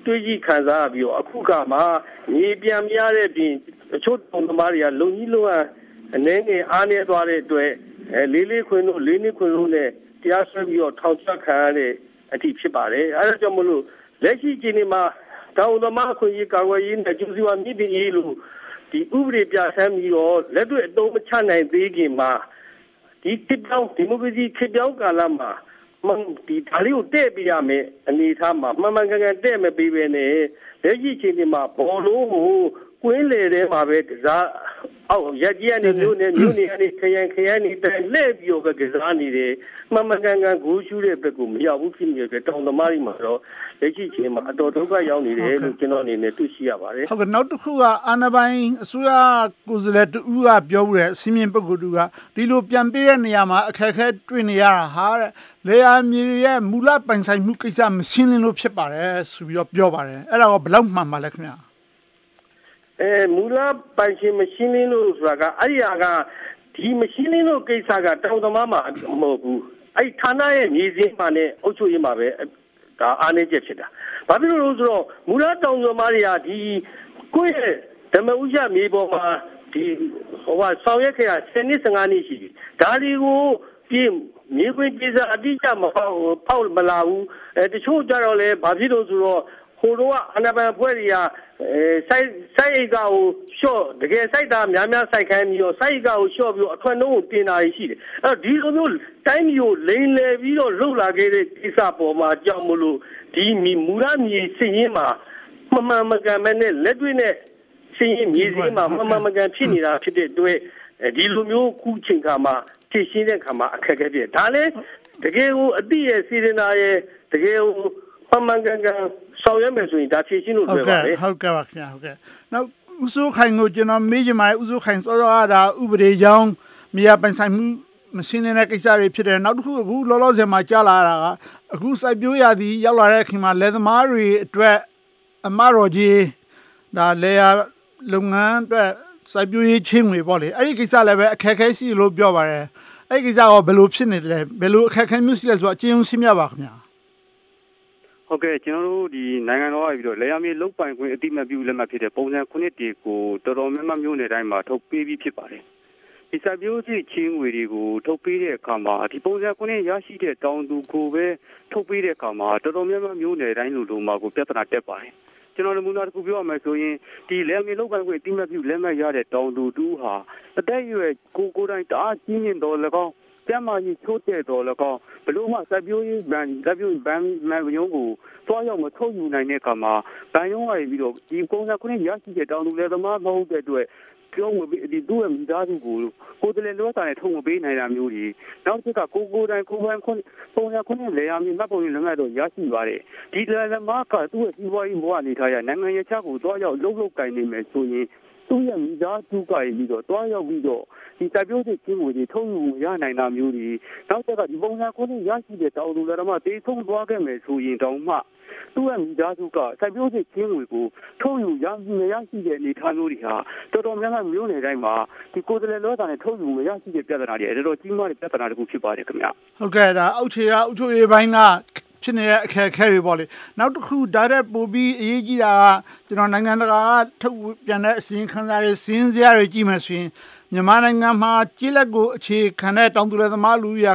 တွေးကြည့်ခံစားရပြီးတော့အခုကမှမြေပြန်မရတဲ့ပြင်အချို့တုံသမားတွေကလုံကြီးလုံအနေငယ်အားနေသွားတဲ့အတွက်လေးခွင်းတို့လေးနှစ်ခွင်းတို့နဲ့တရားစွဲပြီးတော့ထောင်ချခံရတဲ့အထိဖြစ်ပါတယ်အဲဒါကြောင့်မလို့လက်ရှိချိန်မှာတောင်သမားခွင့်ရေးကာကွယ်ရေးနဲ့ကျူးစီဝါမြင့်တင်ရေးလို့ဒီဥပဒေပြဋ္ဌာန်းပြီးတော့လက်တွေ့အသုံးမချနိုင်သေးခင်မှာဒီခေတ်ပြောင်းဒီမိုကရေစီခေတ်ပြောင်းကာလမှာဒီဒါလေးကိုတဲ့ပြရမယ်အနေထားမှာမှန်မှန်ကန်ကန်တဲ့မပေးဘဲနဲ့လက်ရှိချိန်ဒီမှာဘောလုံးကိုကွင်းလေထဲမှာပဲကစားအောက်ရက်ကြီးကနေမြို့နေကနေခရိုင်နေတိုင်လှည့်ပြီးတော့ကစားနေတယ်မှန်မှန်ကန်ကန်ဂိုးရှူးတဲ့ဘက်ကိုမရောက်ဘူးဖြစ်နေတဲ့တောင်သမားတွေမှာတော့လက်ရှိချိန်မှာအတော်ဒုက္ခရောက်နေတယ်လို့ကျွန်တော်အနေနဲ့တွေ့ရှိရပါတယ်ဟုတ်ကဲ့နောက်တစ်ခုကအာဏာပိုင်အစိုးရကိုယ်စားလှယ်တူကပြောမှုတဲ့စီမင်းပုဂ္ဂိုလ်တူကဒီလိုပြန်ပေးတဲ့နေရာမှာအခက်အခဲတွေ့နေရတာဟာတဲ့လေယာမြေရဲ့မူလပိုင်ဆိုင်မှုကိစ္စမရှင်းလင်းလို့ဖြစ်ပါတယ်ဆိုပြီးတော့ပြောပါတယ်အဲ့ဒါကဘယ်လောက်မှန်ပါလဲခင်ဗျာမူလပိုင်ရှင်မရှင်းလင်းလို့ဆိုတာကအဲ့ဒီကဒီမရှင်းလင်းလို့ကိစ္စကတောင်သမားမှာမဟုတ်ဘူးအဲ့ဌာနရဲ့မြေစင်းမှာနဲ့အုပ်ချုပ်ရေးမှာပဲဒါအားနည်းချက်ဖြစ်တာဘာဖြစ်လို့လဲဆိုတော့မူလတောင်သမားတွေကဒီကိုယ့်ရဲ့ဓမ္မဥစ္စာမြေပေါ်မှာဒီဆောင်ရွက်ခဲ့တာ10နှစ်15နှစ်ရှိပြီဒါတွေကိုပြင်မြေခွင့်ပြည်စာအတိအကျမဖောက်မလာဘူးတချို့ကြတော့လေဘာဖြစ်လို့ဆိုတော့ဟိုတော့အနာပန်ဖွဲ့တွေကစိုက်အိတ်ကကိုရှော့တကယ်စိုက်တာများစိုက်ခိုင်းပြီးတော့စိုက်အိတ်ကကိုရှော့ပြီးတော့အထွတ်နှုန်းကိုတင်တာရှိတယ်အဲ့တော့ဒီလိုမျိုးတိုင်းမျိုးလိန်လေပြီးတော့လှုပ်လာခဲ့တဲ့ကိစ္စပေါ်မှာကြောက်မလို့ဒီမူရမြေစည်ရင်းမှာမမှန်မကန်မဲ့နဲ့လက်တွေ့နဲ့စည်ရင်းမြေစည်းမှာမမှန်မကန်ဖြစ်နေတာဖြစ်တဲ့အတွက်ဒီလိုမျိုးခုချိန်ခါမှာဖြည့်ရှင်းတဲ့ခါမှာအခက်အခဲဖြစ်ဒါလည်းတကယ်ကိုအတိရဲ့စီရင်တာရဲ့တကယ်ကိုမှန်ကန်ကန်ဆောင်ရွက်မယ်ဆိုရင်ဒါဖြည့်ရှင်းလို့လွယ်ပါလေဟုတ်ကဲ့ပါခင်ဗျာဟုတ်ကဲ့နောက်ဦးစိုးခိုင်ကိုကျွန်တော်မေးချင်ပါတယ်ဦးစိုးခိုင်စောစောကဒါဥပဒေကြောင်းမြေယာပိုင်ဆိုင်မှုမရှင်းတဲ့ကိစ္စတွေဖြစ်တယ်နောက်တစ်ခုအခုလောလောဆယ်မှာကြားလာတာကအခုစိုက်ပျိုးရာသီရောက်လာတဲ့ခင်မှာလယ်သမားတွေအတွက်အမတော်ကြီးဒါလေယာလုပ်ငန်းအတွက်စိုက်ပျိုးရေးချင်းငွေပေါ့လေအဲ့ဒီကိစ္စလည်းပဲအခက်အခဲရှိလို့ပြောပါတယ်အဲ့ဒီကိစ္စကဘယ်လိုဖြစ်နေတယ်လဲဘယ်လိုအခက်အခဲမျိုးရှိလဲဆိုတော့အကျဉ်းရှင်းပြပါခင်ဗျာဟုတ်ကဲ့ကျွန်တော်တို့ဒီနိုင်ငံတော်ကပြီးတော့လေယာဉ်မြေလုတ်ပိုင်ခွင့်အတိမတ်ပြုလက်မှတ်ဖြစ်တဲ့ပုံစံ9တီကိုတော်တော်များများမျိုးနယ်တိုင်းမှာထုတ်ပေးပြီးဖြစ်ပါတယ်ဒီစိုက်ပျိုးရေးချင်းငွေတွေကိုထုတ်ပေးတဲ့အခါမှာဒီပုံစံ9ရရှိတဲ့တောင်သူကိုပဲထုတ်ပေးတဲ့အခါမှာတော်တော်များများမျိုးနယ်တိုင်းလိုမှာကိုပြဿနာတက်ပါတယ်ကျွန်တော်တို့မူနာတစ်ခုပြောရမယ်ဆိုရင်ဒီလေယာဉ်မြေလုတ်ပိုင်ခွင့်အတိမတ်ပြုလက်မှတ်ရတဲ့တောင်သူတူဟာအသက်အရွယ်ကိုယ်တိုင်တအားကြီးရင်တော်၎င်းကျမကြီးချိုးတဲ့တော်၎င်းဘလို့မှစိုက်ပျိုးရေးဘန်ရုံးကိုသွားရောက်မထုတ်ယူနိုင်တဲ့အခါမှာဘန်ရုံးကပြီးတော့ဒီပုံစံ9ရရှိတဲ့တောင်သူလေသမားမဟုတ်တဲ့အတွက်ပြောမပြီးဒီသူ့ရဲ့မိသားစုကိုကိုယ်တည်းလောတာနဲ့ထုံမပေးနိုင်တာမျိုးကြီးနောက်တစ်ခါကိုယ်တိုင်ပုံစံ9လေယာဉ်မြေမှတ်ပုံရလက်မှတ်တော့ရရှိပါတယ်ဒီလေသမားကသူ့ရဲ့စီးပွားရေးဘဝအနေထားရနိုင်ငံရေးချက်ကိုသွားရောက်လုပ်ကိုင်နေမယ်ဆိုရင်သူ့ရဲ့မိသားစုကပြီးတော့သွားရောက်ပြီးတော့ဒီစိုက်ပျိုးရေးချင်းတွေထုံယူရနိုင်တာမျိုးကြီးနောက်တစ်ခါဒီပုံစံ9ရရှိတဲ့တောင်သူလည်းတော့တေးဆုံးသွားခဲ့မယ်ဆိုရင်တောင်မှသူ့ရဲ့မိသားစုကစိုက်ပျိုးရေးချင်းတွေကိုထုံယူရရှိတဲ့အနေအထားမျိုးတွေဟာတော်တော်များများမျိုးနယ်တိုင်းမှာဒီကိုယ်တည်းလောတာနဲ့ထုံယူရရှိတဲ့ပြဿနာတွေတော်တော်ကြီးမားတဲ့ပြဿနာတစ်ခုဖြစ်ပါတယ်ခင်ဗျဟုတ်ကဲ့ဒါအောက်ခြေကအုပ်ချုပ်ရေးပိုင်းကဖြစ်နေတဲ့အခက်အခဲတွေပေါ့လေနောက်တစ်ခုဒါတဲ့ပို့ပြီးအရေးကြီးတာကကျွန်တော်နိုင်ငံတကာကထုတ်ပြန်တဲ့အစီရင်ခံစာတွေစင်းစရာတွေကြည့်မှဆိုရင်မြန်မာနိုင်ငံမှာကြေးလက်ကိုအခြေခံတဲ့တောင်သူလယ်သမားလူရ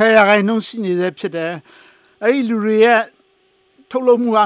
80%ရှိနေသေးဖြစ်တယ်အဲ့ဒီလူတွေရဲ့ထုတ်လုပ်မှုက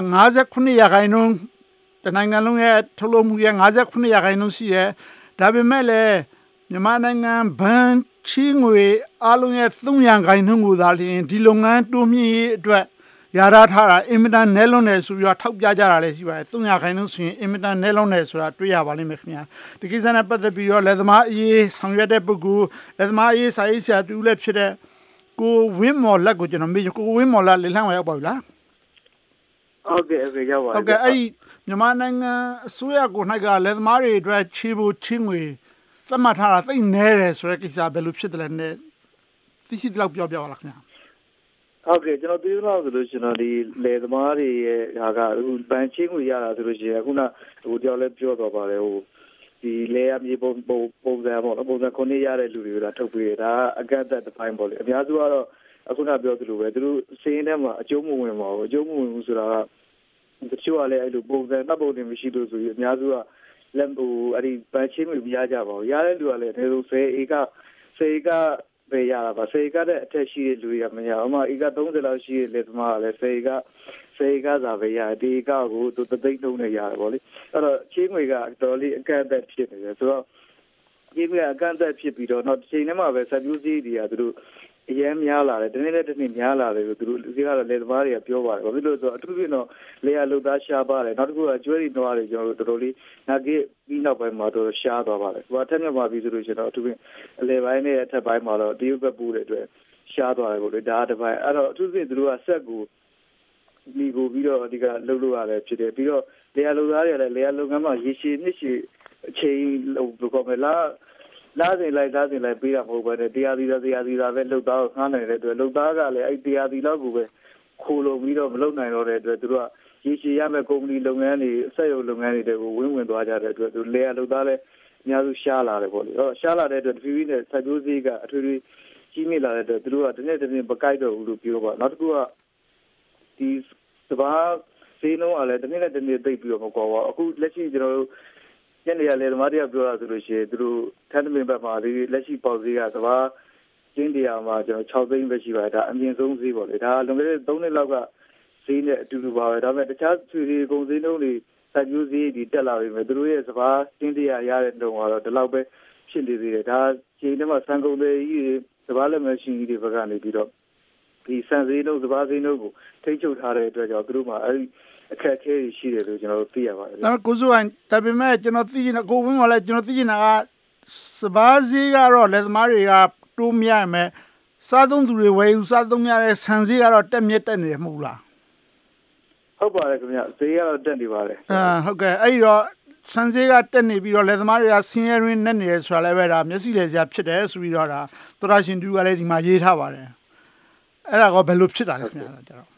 58%တနိုင်ငံလုံးရဲ့ထုတ်လုပ်မှုရဲ့58%ရှိတယ်ဒါပေမဲ့လည်းမြန်မာနိုင်ငံဘဏ်ချီးငွေအလုံးရဲ့3% ကိုသာလျှင်ဒီလုပ်ငန်းတိုးမြင့်ရေးအတွက်ရာရထားတာအင်မတန်နဲလွန်းတယ်ဆိုပြီးတော့ထောက်ပြကြတာလည်းရှိပါတယ်3%ဆိုရင်အင်မတန်နဲလွန်းတယ်ဆိုတာတွေ့ရပါလိမ့်မယ်ခင်ဗျာဒီကိစ္စနဲ့ပတ်သက်ပြီးတော့လက်သမားအရေးဆောင်ရွက်တဲ့ပုဂ္ဂိုလ်လက်သမားအရေးစာရေးဆရာတူလည်းဖြစ်တဲ့ကိုဝင်းမော်လက်ကိုကျွန်တော်မေးကိုဝင်းမော်လက်လေလှမ်းရောက်ပါပြီလားဟုတ်ကဲ့ရောက်ပါပြီဟုတ်ကဲ့အဲ့ဒီမြန်မာနိုင်ငံအစိုးရကို၌ကလက်သမားတွေအတွက်ချေဖို့ချင်းငွေသတ်မှတ်ထားတာသိနေတယ်ဆိုတဲ့ကိစ္စဘယ်လိုဖြစ်တယ်လဲနဲ့သိရှိတော့ပြောပြပါလားခင်ဗျာဟုတ်ကဲ့ကျွန်တော်ပြောလို့ဆိုလို့ကျွန်တော်ဒီလေသမားတွေရဲ့ဟာကအခုဘန်ချင်းကိုရတာဆိုလို့ရှိရင်ခုနဟိုကြောက်လဲပြောတော့ပါတယ်ဟိုဒီလေယာမြေပုံစံပေါ့နော်ပုံစံ9ရတဲ့လူတွေကထုတ်ပေးတယ်ဒါအကန့်အသတ်တစ်ပိုင်းပေါ့လေအများစုကတော့အခုနပြောသလိုပဲသူတို့စင်းထဲမှာအကျုံးမဝင်ပါဘူးအကျုံးမဝင်ဘူးဆိုတာကတချို့ကလည်းအဲ့လိုပုံစံတပ်ပုံတွေမရှိလို့ဆိုပြီးအများစုကလက်အဲ့ဒီဗန်ချင်းတွေမရကြပါဘူးရတဲ့လူကလည်းအနည်းဆုံး10ဧကပဲရတာပါ10ဧကတဲ့အထက်ရှိတဲ့လူတွေကမရအောင်ဧက30လောက်ရှိတဲ့လက်သမားကလည်း10ဧကသာပဲရတယ်ဒီဧကကိုသူတသိန်းလုံးနဲ့ရတယ်ပေါ့လေအဲ့တော့ချင်းငွေကတော်လေးအကန့်အသတ်ဖြစ်နေတယ်ဆိုတော့ချင်းငွေကအကန့်အသတ်ဖြစ်ပြီးတော့နောက်တစ်ချိန်ထဲမှာပဲစက်ပြူးစည်းတွေကသူတို့အရင်များလာတယ်ဒီနေ့လည်းတစ်နေ့များလာတယ်လို့သူတို့ဒီကတော့လေသမားတွေကပြောပါတယ်ဘာဖြစ်လို့ဆိုတော့အထူးဖြင့်တော့လေယာလုံသားရှားပါတယ်နောက်တစ်ခုကကျွဲရီနွားတွေကျွန်တော်တို့တော်တော်လေးနာဂစ်ပြီးနောက်ပိုင်းမှာတော့ရှားသွားပါတယ်ဟိုအထက်မြတ်မှာပြီးဆိုလို့ရှိရင်တော့အထူးဖြင့်အလေပိုင်းနဲ့အထက်ပိုင်းမှာတော့တရုတ်ဘက်ပူတဲ့အတွက်ရှားသွားတယ်ပေါ့လေဒါတစ်ပိုင်းအဲ့တော့အထူးဖြင့်သူတို့ကဆက်ကိုဒီကိုပြီးတော့ဒီကလှုပ်လို့ရတယ်ဖြစ်တယ်ပြီးတော့လေယာလုံသားတွေကလည်းလေယာလုံငန်းမှာရေရှည်နှစ်ရှည်အချိန်လို့ပြောမယ်လားစဉ်လိုက်ပေးတာမဟုတ်ဘဲနဲ့တရားစီတာပဲလှုပ်သားကိုငှားနိုင်တဲ့အတွက်လှုပ်သားကလည်းအဲ့တရားစီလောက်ကိုပဲခိုးလို့ပြီးတော့မလုပ်နိုင်တော့တဲ့အတွက်သူတို့ကရေရှည်ရမယ့်ကုမ္ပဏီလုပ်ငန်းတွေစက်ရုံလုပ်ငန်းတွေကိုဝင်သွားကြတဲ့အတွက်သူလေယာလှုပ်သားလည်းအများစုရှားလာတယ်ပေါ့လေရှားလာတဲ့အတွက်တဖြည်းဖြည်းနဲ့စိုက်ပျိုးစည်းကအထွေထွေကြီးမြင့်လာတဲ့အတွက်သူတို့ကတစ်နေ့မကိုက်တော့ဘူးလို့ပြောပါနောက်တစ်ခုကဒီစဘာဈေးနှုန်းကလည်းတစ်နေ့နဲ့တစ်နေ့သိပ်ပြီးတော့မကွာပါအခုလက်ရှိကျွန်တော်တို့ညနေရလေဓမ္မတရားပြောတာဆိုလို့ရှိရင်သူတို့ထန်းသမင်ဘက်မှာဒီလက်ရှိပေါက်ဈေးကသဘာကျင်းတရားမှာကျွန်တော်6သိန်းပဲရှိပါတယ်ဒါအမြင့်ဆုံးဈေးပေါ့လေဒါလွန်ခဲ့တဲ့3နှစ်လောက်ကဈေးနဲ့အတူတူပါပဲဒါပေမဲ့တခြားဆွေတွေကုန်ဈေးနှုန်းတွေစိုက်ပျိုးဈေးတွေတက်လာပြီမဲ့သူတို့ရဲ့သဘာကျင်းတရားရတဲ့နှုန်းကတော့ဒီလောက်ပဲဖြစ်နေသေးတယ်ဒါချိန်ထဲမှာစံကုန်တွေကြီးတွေသဘာလက်မရှိကြီးတွေဘက်ကနေပြီးတော့ဒီစံဈေးနှုန်းသဘာဈေးနှုန်းကိုထိန်းချုပ်ထားတဲ့အတွက်ကြောင့်သူတို့မှာအဲဒီအခက်အခဲရှိတယ်လို့ကျွန်တော်သိရပါတယ်ဒါကိုစိုးရင်ဒါပေမဲ့ကျွန်တော်သိချင်တာကိုဝင်းကလည်းကျွန်တော်သိချင်တာကစဘာဈေးကတော့လက်သမားတွေကတိုးမြရမယ်စားသုံးသူတွေဝယ်ယူစားသုံးရတဲ့ဆန်ဈေးကတော့တက်မြက်တက်နေတယ်မဟုတ်လားဟုတ်ပါတယ်ခင်ဗျဈေးကတော့တက်နေပါတယ်ဟုတ်ကဲ့အဲ့ဒီတော့ဆန်ဈေးကတက်နေပြီးတော့လက်သမားတွေကဆင်းရဲရင်းနဲ့နေတယ်ဆိုတာလည်းပဲဒါမျက်စိလည်စရာဖြစ်တယ်ဆိုပြီးတော့ဒါသောရရှင်တူကလည်းဒီမှာရေးထားပါတယ်အဲ့ဒါကဘယ်လိုဖြစ်တာလဲခင်ဗျာကျတော့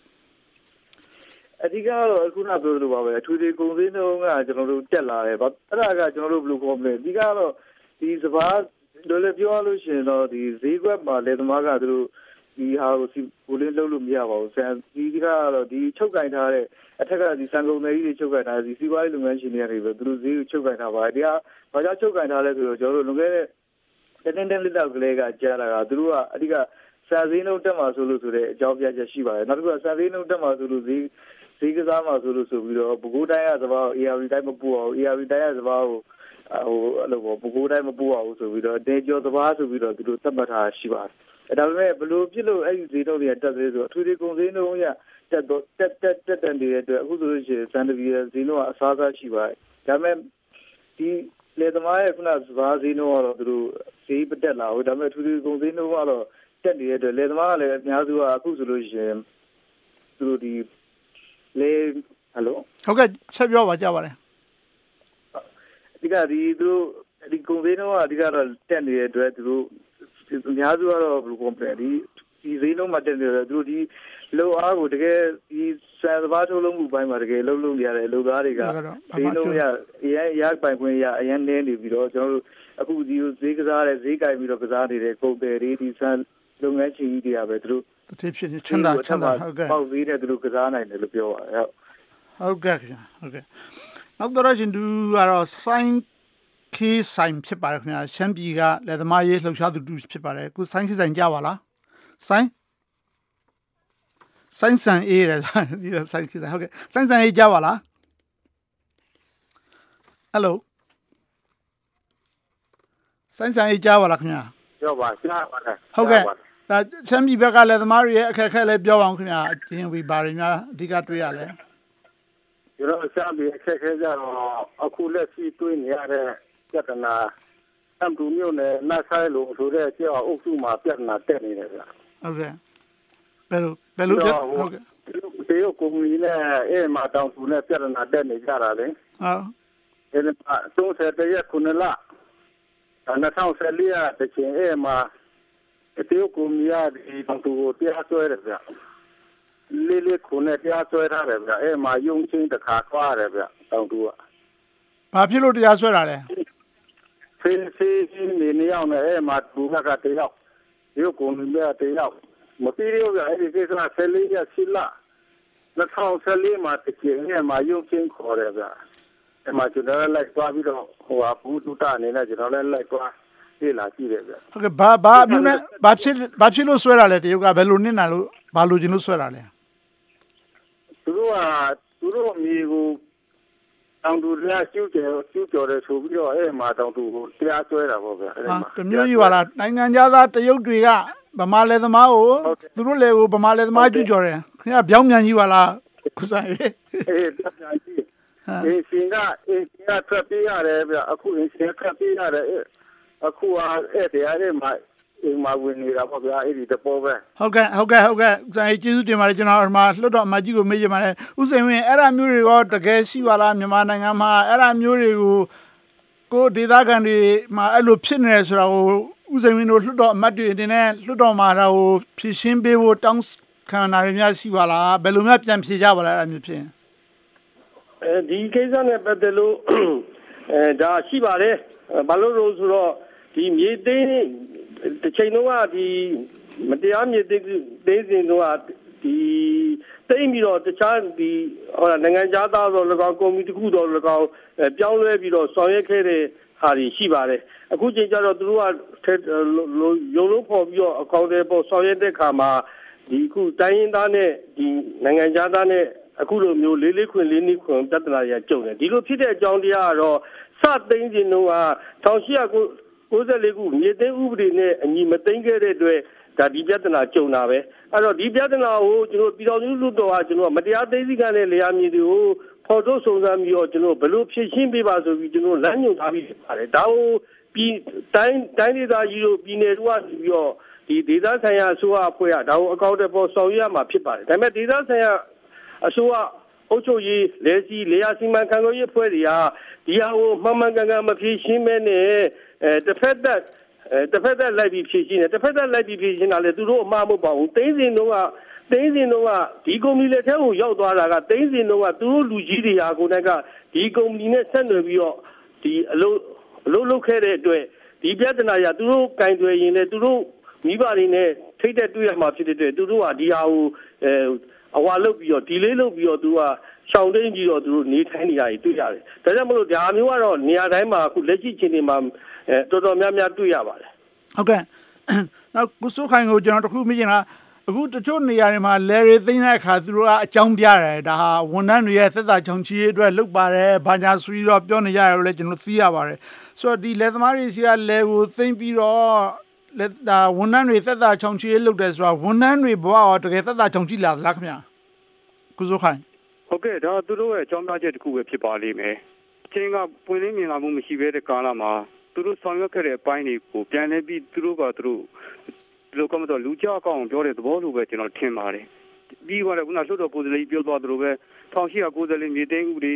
အဓိကတော့အခုနပြောလို့ပါပဲအထူးသေးကုန်စည်နှုန်းကကျွန်တော်တို့တက်လာတယ်ဗျအဲ့ဒါကကျွန်တော်တို့ဘယ်လိုခေါ်မလဲအဓိကတော့ဒီစဘာတို့လည်းပြောလို့ရှိရင်တော့ဒီဈေးကွက်မှာလေသမားကသူတို့ဒီဟာကိုကိုလေးလုံးလို့မရပါဘူးဆန်ဒီကတော့ဒီချုပ်ကင်ထားတဲ့အထက်ကဒီစံကုန်တွေကြီးချုပ်ကင်ထားဒီစီးပွားရေးလုပ်ငန်းရှင်တွေကနေပဲသူတို့ဈေးကိုချုပ်ကင်ထားပါတယ်ဒီဟာဘာကြောင့်ချုပ်ကင်ထားလဲဆိုတော့ကျွန်တော်တို့လွန်ခဲ့တဲ့တင်းလက်တော့ကလေးကကြားလာတာသူတို့ကအဓိကစံဈေးနှုန်းတက်မှာဆိုလို့ဆိုတဲ့အကြောင်းပြချက်ရှိပါတယ်နောက်တစ်ခုကစံဈေးနှုန်းတက်မှာဆိုလို့ဈေးကစားမှာဆိုလို့ဆိုပြီးတော့ပဲခူးတိုင်းကစဘာကို AR တိုင်းမပူအောင် AR တိုင်းကစဘာကိုအဲ့လိုပဲခူးတိုင်းမပူအောင်ဆိုပြီးတော့ဒေကျော်စဘာဆိုပြီးတော့သူတို့သတ်မှတ်ထားရှိပါတယ်ဒါပေမဲ့ဘလို့ဖြစ်လို့အဲ့ဒီဈေးနှုန်းတွေကတက်သေးဆိုအထူးကုန်ဈေးနှုန်းရတက်နေတဲ့အတွက်အခုဆိုလို့ရှိရင်စံတပီဈေးနှုန်းကအစားအစာရှိပါတယ်ဒါပေမဲ့ဒီလေသမားရဲ့ခုနစဘာဈေးနှုန်းကတော့သူတို့ဈေးမတက်လာဘူးဒါပေမဲ့အထူးကုန်ဈေးနှုန်းကတော့တက်နေတဲ့အတွက်လေသမားကလည်းအများစုကအခုဆိုလို့ရှိရင်သူတို့ဒီလေဟယ်လိုဟုတ်ကဲ့ဆက်ပြောပါကြပါတယ်ဒီကဒီသူတို့ဒီကုန်စည်နှုန်းကအဓိကတော့တက်နေတဲ့အတွက်သူတို့အများစုကတော့ဘယ်လိုပြောမလဲဒီဈေးနှုန်းမှာတက်နေတယ်သူတို့ဒီလောအားကိုတကယ်ဒီစံသဘာထုတ်လုံးမှုပိုင်းမှာတကယ်လုံးရတဲ့လူသားတွေကဈေးနှုန်းရပိုင်ခွင့်ရအရင်နည်းနေပြီးတော့ကျွန်တော်တို့အခုဒီဈေးကစားတဲ့ဈေးကြိုင်ပြီးတော့ကစားနေတဲ့ကုန်တယ်တွေဒီစံလုပ်ငန်းရှင်ကြီးတွေကပဲသူတို့တတိဖြစ်ချမ်းသာဟုတ်ကဲ့ပေါ့ဈေးနဲ့သူတို့ကစားနိုင်တယ်လို့ပြောပါတယ်ဟုတ်ကဲ့ခင်ဗျာဟုတ်ကဲ့နောက်တော့ရှင်သူကတော့ဆိုင်ခေးဆိုင်ဖြစ်ပါတယ်ခင်ဗျာရှမ်းပြည်ကလက်သမားရေးလှုပ်ရှားသူတူဖြစ်ပါတယ်အခုဆိုင်ခေးဆိုင်ကြပါလားဆိုင်ဆန်အေးတယ်ဒီဆိုင်ခေးဆိုင်ဟုတ်ကဲ့ဆိုင်ဆန်အေးကြပါလားဟယ်လိုဆိုင်ဆန်အေးကြပါလားခင်ဗျာပြောပါကြားပါတယ်ဟုတ်ကဲ့ဒါချမ်းပြည်ဘက်ကလည်းသမားတွေရဲ့အခက်အခဲလည်းပြောပါအောင်ခင်ဗျာအရင်ဝီဘာတွေများအဓိကတွေ့ရလဲကျွန်တော်ချမ်းပြည်အခက်အခဲကြတော့အခုလက်ရှိတွေ့နေရတဲ့ပြဿနာအမ်တူမျိုးနဲ့နတ်ဆိုင်လို့ဆိုတဲ့ကြောက်အုပ်စုမှာပြဿနာတက်နေတယ်ဗျဟုတ်ကဲ့ဘယ်လိုပြဟုတ်ကဲ့ဒီကုမ္ပဏီနဲ့အဲ့မှာတောင်သူနဲ့ပြဿနာတက်နေကြတာလေဟုတ်အဲ့ဒါ30ရက်ခုနလ2014ရတချင်အဲ့မှာဒီကုမ္ပဏီကဒီတောင်သူကိုတရားစွဲတယ်ဗျလေးခုနဲ့တရားစွဲထားတယ်ဗျအဲ့မှာယုံချင်းတစ်ခါသွားတယ်ဗျတောင်သူကဘာဖြစ်လို့တရားစွဲတာလဲဖေးနေရောက်နေအဲ့မှာသူကတယောက်ဒီကုမ္ပဏီကတယောက်မပြီးရောဗျအဲ့ဒီကိစ္စ14ရက်ရှိလာ 2014မှာတစ်ချိန်နဲ့မှာရုံချင်းခေါ်တယ်ဗျအဲ့မှာကျွန်တော်လည်းသွားပြီးတော့ဟိုဟာဘူးတူတာအနေနဲ့ကျွန်တော်လည်းလိုက်သွားပြေးလာကြည့်တယ်ဗျဟုတ်ကဲ့ဘာအမျိုးနဲ့ဘာဖြစ်လို့ဆွဲတာလဲတရုတ်ကဘယ်လိုနစ်နာလို့ဘာလို့ကျင်းလို့ဆွဲတာလဲသူတို့မြေကိုတောင်တူတရားကျူးကျော်တယ်ဆိုပြီးတော့အဲ့မှာတောင်တူကိုတရားဆွဲတာပေါ့ဗျအဲ့မှာတမျိုးကြီးပါလားနိုင်ငံသားတရုတ်တွေကဗမာလယ်သမားကိုသူတို့လေကိုဗမာလယ်သမားကျူးကျော်တယ်ခင်ဗျာပြောင်းမြန်ကြီးပါလားခုစားအေးပြောင်းမြန်ကြီးအေးစင်ကထွက်ပြေးရတယ်ဗျအခုစင်ထွက်ပြေးရတယ်အခုအဲ့တရားတွေမှာအိမ်မှာဝင်နေတာပေါ့ဗျာအဲ့ဒီတပေါ်ပဲဟုတ်ကဲ့ဆိုင်ကျေးဇူးတင်ပါတယ်ကျွန်တော်ဒီမှာလွတ်တော်အမကြီးကိုမေးချင်ပါတယ်ဥစိန်ဝင်းအဲ့ဒါမျိုးတွေရောတကယ်ရှိပါလားမြန်မာနိုင်ငံမှာအဲ့ဒါမျိုးတွေကိုဒေသခံတွေမှာအဲ့လိုဖြစ်နေတယ်ဆိုတာကိုဥစိန်ဝင်းတို့လွတ်တော်အမတ်တွေအနေနဲ့လွတ်တော်မှာဒါကိုဖြည့်ရှင်းပေးဖို့တောင်းခံတာတွေများရှိပါလားဘယ်လိုများပြန်ဖြေကြပါလဲအဲ့ဒါမျိုးဖြစ်ဒီကိစ္စနဲ့ပတ်သက်လို့ဒါရှိပါတယ်ဘာလို့လို့ဆိုတော့ဒီမြေသိမ်းတစ်ချိန်လုံးကဒီမတရားမြေသိမ်းစဉ်တော့ဒီတိမ့်ပြီးတော့တခြားဒီဟောနိုင်ငံသားတော့၎င်းကွန်မြူနတီတစ်ခုတော့၎င်းပြောင်းလဲပြီးတော့ဆောင်ရွက်ခဲ့တဲ့ဟာတွေရှိပါတယ်အခုချိန်ကျတော့သူတို့ကရုံလုံးဖော်ပြီးတော့အကောင့်တွေပေါ်ဆောင်ရွက်တဲ့ခါမှာဒီခုတိုင်းရင်းသားနဲ့ဒီနိုင်ငံသားနဲ့အခုလိုမျိုးလေးခွင်ပြဿနာတွေကြုံတယ်ဒီလိုဖြစ်တဲ့အကြောင်းတရားကတော့စသိမ်းခြင်းတော့1894ခုမြေသိမ်းဥပဒေနဲ့အညီမသိမ်းခဲ့တဲ့အတွက်ဒါဒီပြဿနာကြုံတာပဲအဲ့တော့ဒီပြဿနာကိုကျွန်တော်ပြည်တော်စုလူတော်ကကျွန်တော်မတရားသိမ်းစီကတဲ့လေယာဉ်မြေတွေကိုဖော်ထုတ်စုံစမ်းပြီးတော့ကျွန်တော်ဘယ်လိုဖြည့်ရှင်းပေးပါဆိုပြီးကျွန်တော်လမ်းညွှန်ထားပြီးပါတယ်ဒါကိုပြည်တိုင်းဒေသကြီးတို့ပြည်နယ်တို့ကပြီးတော့ဒီဒေသဆိုင်ရာအစိုးရအဖွဲ့ကဒါကိုအကောင့်တွေပေါ်ဆောင်ရွက်ရမှာဖြစ်ပါတယ်ဒါပေမဲ့ဒေသဆိုင်ရာအစိုးရအုပ်ချုပ်ရေးလေယာစီမံခန့်ခွဲရေးအဖွဲ့တွေကဒီဟာကိုမှန်ကန်မဖြည့်ရှင်းမဲနဲ့တစ်ဖက်သက်လိုက်ပြီးဖြည့်ရှင်းတယ်တစ်ဖက်သက်လိုက်ပြီးဖြည့်ရှင်းတာလေသူတို့အမှားမဟုတ်ပါဘူးသိန်းစင်တော့ကဒီကုမ္ပဏီလက်ထဲကိုရောက်သွားတာကသိန်းစင်တော့ကသူတို့လူကြီးတွေဟာကိုယ်ကဒီကုမ္ပဏီနဲ့ဆက်နွယ်ပြီးတော့ဒီအလုပ်လုပ်ခဲ့တဲ့အတွက်ဒီပြဿနာရသူတို့ကင်တွယ်ရင်လည်းသူတို့မိဘတွေနဲ့ထိတ်တဲ့တွေ့ရမှာဖြစ်တဲ့အတွက်သူတို့ကဒီဟာကိုအဝါလုပ်ပြီးတော့ဒီလေးလုပ်ပြီးတော့သူကရှောင်းတိန်ပြီးတော့သူတို့နေထိုင်နေတာတွေတွေ့ရတယ်။ဒါကြောင့်မလို့ဒါမျိုးကတော့နေရာတိုင်းမှာအခုလက်ရှိချိန်တွေမှာတော်တော်များများတွေ့ရပါတယ်။ဟုတ်ကဲ့။နောက်ကုစုခိုင်ကိုကျွန်တော်တခုမေးချင်တာအခုတချို့နေရာတွေမှာလဲရီသိမ်းတဲ့အခါသူတို့ကအကြောင်းပြတယ်ဒါဟာဝန်ထမ်းတွေရဲ့သက်သာချောင်ချီရေးအတွက်လုပ်ပါတယ်။ဘာညာဆိုပြီးတော့ပြောနေကြတယ်လို့လည်းကျွန်တော်သိရပါတယ်။ဆိုတော့ဒီလက်သမားတွေစီကလဲကိုသိမ်းပြီးတော့ဒါဝန်ထမ်းတွေသက်သာချောင်ချီရေးလုပ်တယ်ဆိုတော့ဝန်ထမ်းတွေဘဝရောတကယ်သက်သာချောင်ချီလာသလားခင်ဗျာ။ကုစုခိုင်ဟုတ်ကဲ့ဒါသူတို့ရဲ့အကြောင်းပြချက်တစ်ခုပဲဖြစ်ပါလိမ့်မယ်အချင်းကပွင့်လင်းမြင်လာမှုမရှိဘဲတဲ့ကာလမှာသူတို့ဆောင်ရွက်ခဲ့တဲ့အပိုင်းတွေကိုပြန်လဲပြီးသူတို့လူကမှတော့လူကြောက်အောင်ပြောတဲ့သဘောလိုပဲကျွန်တော်ထင်ပါတယ်ပြီးတော့ခုနလွှတ်တော်ကိုယ်စားလှယ်ပြောသွားသလိုပဲ1894မြေသိမ်းဥပဒေ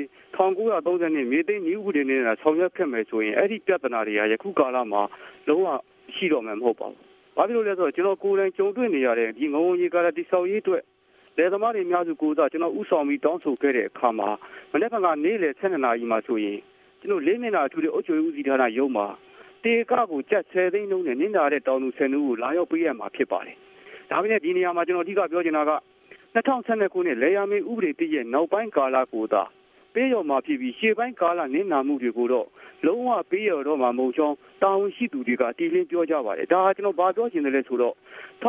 1930မြေသိမ်းနည်းဥပဒေနဲ့ဆောင်ရွက်ခဲ့မယ်ဆိုရင်အဲ့ဒီပြဿနာတွေကယခုကာလမှာလုံးဝရှိတော့မှာမဟုတ်ပါဘူး။ဘာဖြစ်လို့လဲဆိုတော့ကျွန်တော်ကိုယ်တိုင်ကြုံတွေ့နေရတဲ့ဒီငုံကြီးကာလတိဆောက်ရေးအတွက်လေသမားတွေအများစုကိုယ်စားကျွန်တော်ဥဆောင်ပြီးတောင်းဆိုခဲ့တဲ့အခါမှာမနေ့ကနေ့လယ်7:00နာရီမှာဆိုရင်ကျွန်တော်4မိနစ်အထူးတဲ့အုပ်ချုပ်ရေးဦးစီးဌာနရုံးမှာတေကကိုကြက်10သိန်းလုံးနဲ့နင်းလာတဲ့တောင်သူ10ဦးကိုလာရောက်ပေးရမှာဖြစ်ပါတယ်။ဒါပေမဲ့ဒီနေရာမှာကျွန်တော်အဓိကပြောချင်တာက2012ခုနှစ်လေယာဉ်မြေဥပဒေတည်ရဲ့နောက်ပိုင်းကာလကိုသာပေးရမှာဖြစ်ပြီးရှေ့ပိုင်းကာလနင်းနာမှုတွေကိုတော့လုံးဝပေးရတော့မှာမဟုတ်ကြောင်းတာဝန်ရှိသူတွေကတည်လင်းပြောကြပါတယ်ဒါကျွန်တော်ဘာပြောချင်တယ်လဲဆိုတော့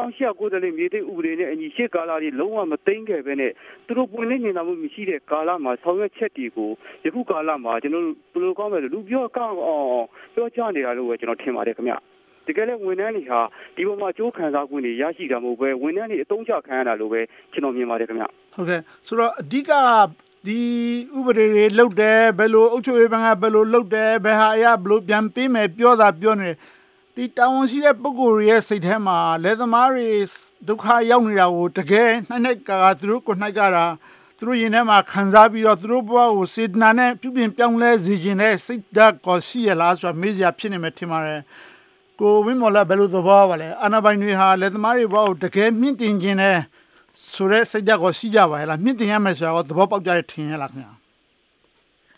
1894မြေသိမ်းဥပဒေနဲ့အညီရှေ့ကာလတွေလုံးဝမသိမ်းခဲ့ပဲနဲ့သူတို့ပွင့်လင်းနေတာမှုမရှိတဲ့ကာလမှာဆောင်ရွက်ချက်တွေကိုယခုကာလမှာကျွန်တော်ဘယ်လိုကောင်းမလဲလူပြောကောင်းအောင်ပြောချနေတာလို့ပဲကျွန်တော်ထင်ပါတယ်ခင်ဗျတကယ်လည်းဝန်ထမ်းတွေဟာဒီပေါ်မှာကြိုးခံစား권တွေရရှိတာမဟုတ်ပဲဝန်ထမ်းတွေအသုံးချခံရတာလို့ပဲကျွန်တော်မြင်ပါတယ်ခင်ဗျဟုတ်ကဲ့ဆိုတော့အဓိကဒီဥပဒေတွေလုတ်တယ်ဘယ်လိုအုပ်ချုပ်ရေးဘက်ကဘယ်လိုလုတ်တယ်ဘယ်ဟာအရဘယ်လိုပြန်ပေးမယ်ပြောနေဒီတာဝန်ရှိတဲ့ပုဂ္ဂိုလ်တွေရဲ့စိတ်ထဲမှာလက်သမားတွေဒုက္ခရောက်နေတာကိုတကယ်နိုင်ကာသူတို့ကိုနိုင်ကြတာသူတို့ရင်ထဲမှာခံစားပြီးတော့သူတို့ဘဝကိုစေတနာနဲ့ပြုပြင်ပြောင်းလဲစေခြင်းနဲ့စိတ်ဓာတ်ကိုရှိရလားဆိုတာမေးစရာဖြစ်နေမယ်ထင်ပါတယ်ကိုဝင်းမော်လာဘယ်လိုသဘောပါလဲအာဏာပိုင်တွေဟာလက်သမားတွေဘဝကိုတကယ်မြင့်တင်ခြင်းနဲ့ဆိုရဲစိတ်ဓာတ်ကိုရှိကြပါရဲ့လားမြင့်တင်ရမယ်ဆိုတော့သဘောပေါက်ကြတဲ့ထင်ရလားခင်ဗျာကျွ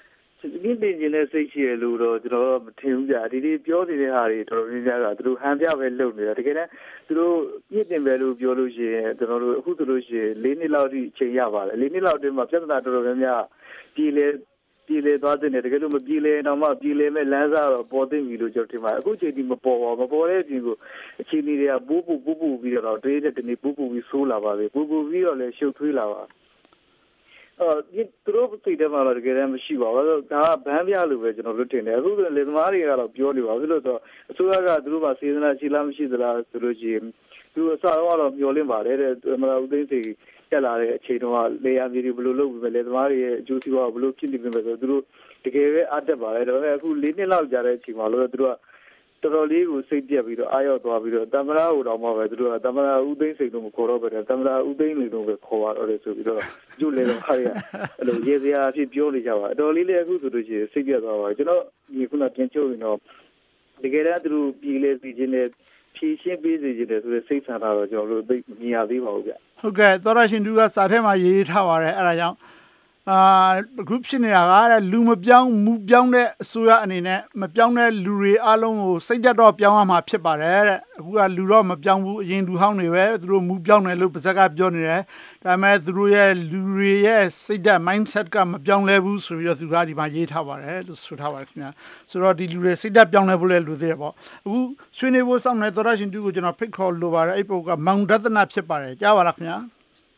မြင့်တင်ခြင်းနဲ့စိတ်ရှိရလို့တော့ကျွန်တော်မထင်ဘူးကြာဒီပြောနေတဲ့ဟာတွေတော်တော်များများကသူတို့ဟန်ပြပဲလုပ်နေတာတကယ်တမ်းသူတို့မြင့်တင်ပဲလို့ပြောလို့ရှိရင်ကျွန်တော်တို့အခုဆိုလို့ရှိရင်4နှစ်လောက်ထိချိန်ရပါတယ်4နှစ်လောက်အတွင်းမှာပြဿနာတော်တော်များများပြည်လေသွားတဲ့တကယ်လို့မပြည်လေတော့မှပြည်လေမဲ့လမ်းစားတော့ပေါ်သိပြီလို့ကျွန်တော်ထင်ပါတယ်အခုချိန်ဒီမပေါ်ပါဘူးမပေါ်တဲ့အချိန်ကိုအချိန်ကြီးတွေကပူပြီးတော့တွေးတဲ့တနေ့ပူပြီးဆိုးလာပါပဲပူပြီးတော့လည်းရှုပ်ထွေးလာပါဒီသူတို့သိတယ်မှာတော့တကယ်တမ်းမရှိပါဘူးဒါကဘန်းပြလို့ပဲကျွန်တော်တို့ထင်တယ်အခုလေသမားတွေကတော့ပြောနေပါဘူးလို့ဆိုအစိုးရကသူတို့ကစေတနာရှိလားမရှိသလားဆိုလို့ရှိရင်သူအစတော့မျောလင့်ပါတယ်တဲ့မလားဦးသိန်းစိန်တက်လာတဲ့အချိန်တုန်းကလေယာဉ်ပြည်ဘယ်လိုလုပ်ပြီးလေသမားတွေရဲ့အကျိုးစီးပွားဘယ်လိုဖြစ်နေပြီလဲဆိုသူတို့တကယ်ပဲအတက်ပါတယ်ဒါပေမဲ့အခု4နှစ်လောက်ကြာတဲ့အချိန်မှာလို့သူတို့ကတော်တော်လေးကိုစိတ်ပြက်ပြီးတော့အာရောက်သွားပြီးတော့တမရာဟိုတော့မှပဲသူတို့ကတမရာဦးသိန်းစိန်တို့မခေါ်တော့ပဲတမရာဦးသိန်းလေးတို့ပဲခေါ်ရတော့တယ်ဆိုပြီးတော့ကျုပ်လည်းခါရအဲ့လိုရေစရာအဖြစ်ပြောနေကြပါအတော်လေးလည်းအခုဆိုလို့ရှိရင်စိတ်ပြက်သွားပါကျွန်တော်ဒီခုနတင်ချုပ်ရင်တော့တကယ်တမ်းသူတို့ပြည်လေပြည်ချင်းနဲ့ဖြည့်ရှင်းပေးစေချင်တယ်ဆိုတဲ့စိတ်ဆန္ဒတော့ကျွန်တော်တို့သိမြင်ရသေးပါဘူးဗျဟုတ်ကဲ့သောရရှင်သူကစာထဲမှာရေးထားပါတယ်အဲ့ဒါကြောင့်အခုဖြစ်နေတာကလူမပြောင်းမူပြောင်းတဲ့အစိုးရအနေနဲ့မပြောင်းတဲ့လူတွေအလုံးကိုစိတ်ဓာတ်တော့ပြောင်းရမှာဖြစ်ပါတယ်တဲ့အခုကလူတော့မပြောင်းဘူးအရင်လူဟောင်းတွေပဲသူတို့မူပြောင်းတယ်လို့ပါဇက်ကပြောနေတယ်ဒါပေမဲ့သူတို့ရဲ့လူတွေရဲ့စိတ်ဓာတ် mindset ကမပြောင်းလဲဘူးဆိုပြီးတော့သူကဒီမှာရေးထားပါတယ်လို့ဆိုထားပါတယ်ခင်ဗျာဆိုတော့ဒီလူတွေစိတ်ဓာတ်ပြောင်းလဲဖို့လည်းလူသေးတယ်ပေါ့အခုဆွေးနွေးဖို့စောင့်နေသောရရှင်သူကိုကျွန်တော်ဖိတ်ခေါ်လိုပါတယ်အဲ့ပုဂ္ဂိုလ်ကမောင်ဒသနာဖြစ်ပါတယ်ကြားပါလားခင်ဗျာ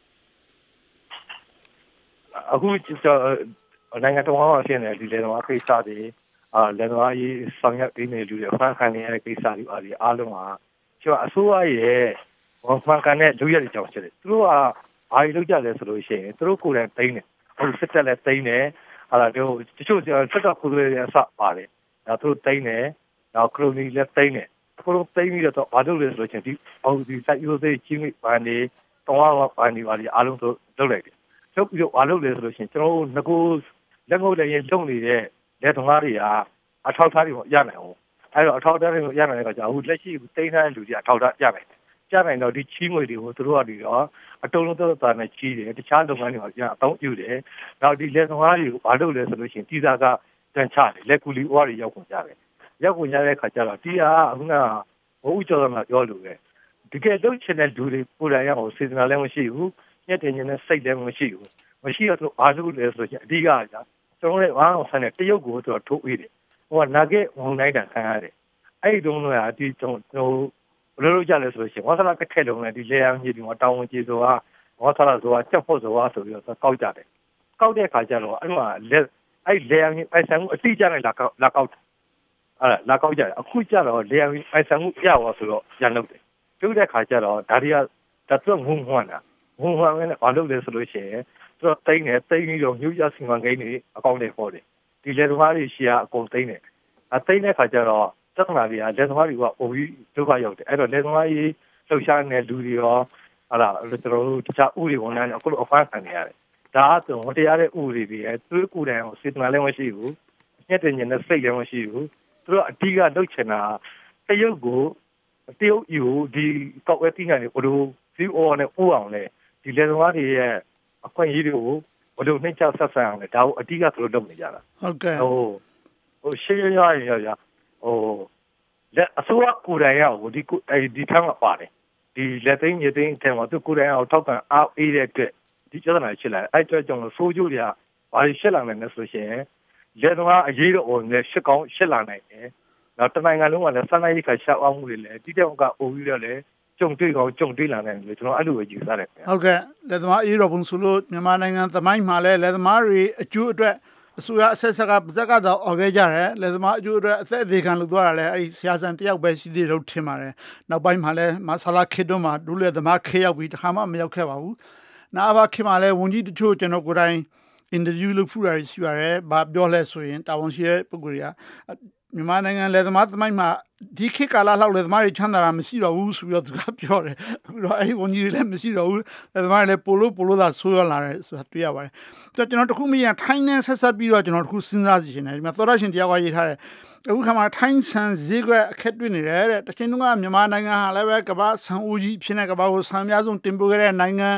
အခုနိုင်ငံတော်မှာဖြစ်နေဒီလေတော့ကိစ္စတွေလေတော့ရေးဆောင်ရွက်ပေးနေလူတွေဖန်ခံနေရတဲ့ကိစ္စတွေအားလုံးကကျွန်တော်အစိုးရရဲ့ဖန်ခံတဲ့လူရဲတွေကြောင့်ဖြစ်တယ်သူတို့ကဘာတွေလုပ်ကြလဲဆိုလို့ရှိရင်သူတို့ကိုယ်တိုင်သိမ်းတယ်ဟိုစစ်တပ်လည်းသိမ်းတယ်တို့တချို့စစ်တပ်ကိုယ်တိုင်အစပါတယ်သူတို့သိမ်းတယ်နောက်ခရိုနီလည်းသိမ်းတယ်သူတို့သိမ်းပြီးတော့ဘာလုပ်လဲဆိုလို့ရှိရင်ဒီစိုက်ရိုးသေးချင်းဘန်တွေတောင်းအောင်ဘန်တွေအားလုံးသူလုပ်လိုက်တယ်လုပ်ပြီးတော့ဘာလုပ်လဲဆိုလို့ရှိရင်ကျွန်တော်တို့ငကိုလက်ငုပ်လည်းလုံနေတဲ့လက်သမားတွေကအထောက်ထားတွေရနိုင်အောင်အဲ့တော့အထောက်ထားတွေရနိုင်တဲ့အခါကျအခုလက်ရှိတိန်းထားတဲ့လူတွေအထောက်ထားရနိုင်တော့ဒီချီးငွေတွေကိုသူတို့ကပြီးတော့အတုံးလုံးသက်သာနဲ့ချီးတယ်တခြားလုပ်ငန်းတွေကအတောင်းပြုတယ်နောက်ဒီလက်သမားတွေကိုဘာလုပ်လဲဆိုလို့ရှိရင်တီးစားကတန်ချတယ်လက်ကူလီဝါတွေရောက်ကုန်ကြတယ်ရောက်ကုန်ကြတဲ့အခါကျတော့တီးအားအခုကဘိုးဦးကျော်ကပြောလို့ပဲတကယ်လုပ်ချင်တဲ့လူတွေကိုယ်တိုင်ရအောင်စေတနာလည်းမရှိဘူးညက်တင်ခြင်းနဲ့စိတ်လည်းမရှိဘူးမရှိတော့ဘာလို့လဲဆိုရင်အဓိကကကျွန်တော်လည်းအားအောင်ဆန်းတဲ့တရုတ်ကိုသူထိုးပေးတယ်ဟိုကနာဂက်ဝန်နိုင်တာခံရတယ်အဲ့ဒီတုန်းကဒီကျွန်တော်ဘယ်လိုလုပ်ကြလဲဆိုလို့ရှိရင်ဝါသနာတစ်ခက်လုံးနဲ့ဒီလေယာဉ်ကြီးဒီမှာတောင်းဝင်ကြီးဆိုတာဝါသနာဆိုတာချက်ဖို့ဆိုတာဆိုပြီးတော့ကောက်ကြတယ်ကောက်တဲ့အခါကျတော့အဲ့မှာအဲ့လေယာဉ်ပိုင်ဆိုင်မှုအတိအကျနဲ့လာကောက်လာကောက်ကြတယ်အခုကျတော့လေယာဉ်ပိုင်ဆိုင်မှုရပါဆိုတော့ရန်လုပ်တယ်ပြုတ်တဲ့အခါကျတော့ဒါတွေကဒါသူကငုံဟွန်းတာငုံဟွန်းနဲ့ဘာလုပ်လဲဆိုလို့ရှိရင်သူကတိမ့်ပြီးတော့ညူရစီမံကိန်းတွေအကောင့်တွေပေါ်တယ်ဒီလေသမားတွေရှိရအကုန်တိမ့်တယ်တိမ့်တဲ့အခါကျတော့သက္ကနာတွေကလေသမားတွေကအိုပြီးဒုက္ခရောက်တယ်အဲ့တော့လေသမားကြီးလှုပ်ရှားနေတဲ့လူတွေရောကျွန်တော်တို့တခြားဥတွေဝန်ထမ်းအခုလိုအဖမ်းခံနေရတယ်ဒါအဆိုမတရားတဲ့ဥတွေတွေသူတို့ကိုယ်တိုင်စေတနာလည်းမရှိဘူးညက်တင်ညက်နဲ့စိတ်လည်းမရှိဘူးသူတို့အဓိကလုပ်ချင်တာတရုတ်ယူဒီကောက်ဝဲတိနိုင်ကိုတို့စီအိုနဲ့ဥအောင်လေဒီလေသမားတွေရဲ့အခွင့်အရေးတွေကိုဘယ်လိုနှိမ့်ချဆက်ဆံအောင်လဲဒါကိုအဓိကသူတို့လုပ်နေကြတာဟုတ်ကဲ့ဟိုရှေ့ရရလက်အစိုးရကိုယ်တိုင်ရောဒီထမ်းမှာပါတယ်ဒီလက်သိမ်းမြေသိမ်းထဲမှာသူကိုယ်တိုင်အောင်ထောက်ခံအားအေးတဲ့အတွက်ဒီကျဒနာဖြစ်လာတယ်အဲ့အတွက်ကြောင့်ဆိုးကျိုးတွေကဘာတွေရှက်လာနိုင်လဲဆိုရှင်လက်သမားအရေးတော်နဲ့ရှက်ကောင်းရှက်လာနိုင်တယ်နောက်တနိုင်ငံလုံးကလည်းစမ်းလိုက်ခါရှာအောင်မှုတွေလည်းတိတောက်ကအိုပြီးတော့လည်းကြုံတွေ့လာနိုင်တယ်ကျွန်တော်အဲ့လိုပဲယူဆတယ်ဟုတ်ကဲ့လက်သမားအေးတော်ဘုံဆိုလို့မြန်မာနိုင်ငံသမိုင်းမှာလည်းလက်သမားတွေအကျိုးအတွက်အစိုးရအဆက်ဆက်ကပါဇက်ကတော့អော်ခဲ့ကြတယ်လက်သမားအကျိုးအတွက်အသက်အသေးခံလုပ်သွားတာလည်းအဲ့ဒီဆရာဆန်တယောက်ပဲရှိသေးတယ်လို့ထင်ပါတယ်နောက်ပိုင်းမှာလည်းမဆလာခေတုံးမှာဒုလက်သမားခေရောက်ပြီးတခါမှမရောက်ခဲ့ပါဘူးနာဘာခေမှာလည်းဝန်ကြီးတချို့ကျွန်တော်ကိုယ်တိုင်အင်တာဗျူးလုပ်ဖူးတာရှိရတယ်ဘာပြောလဲဆိုရင်တာဝန်ရှိတဲ့ပုဂ္ဂိုလ်တွေကမြန်မာနိုင်ငံလက်သမားသမိုင်းမှာဒီခေတ်ကာလလောက်လက်သမားတွေချမ်းသာတာမရှိတော့ဘူးဆိုပြီးတော့သူကပြောတယ်အခုတော့အဲ့ဒီဝန်ကြီးတွေလည်းမရှိတော့ဘူးလက်သမားတွေလည်းပိုလို့သာဆိုးရလာတယ်ဆိုတာတွေ့ရပါတယ်ကျွန်တော်တခုမရထိုင်းနဲ့ဆက်ဆက်ပြီးတော့ကျွန်တော်တခုစဉ်းစားစီရှင်တယ်ဒီမှာသောရရှင်တရားကရေးထားတယ်အခုခါမှာထိုင်းဆန်ဈေးကွက်အခက်တွေ့နေတယ်တဲ့တချိန်တုန်းကမြန်မာနိုင်ငံဟာလည်းပဲကမ္ဘာဆန်အိုးကြီးဖြစ်နေကမ္ဘာကိုဆန်များဆုံးတင်ပို့ခဲ့တဲ့နိုင်ငံ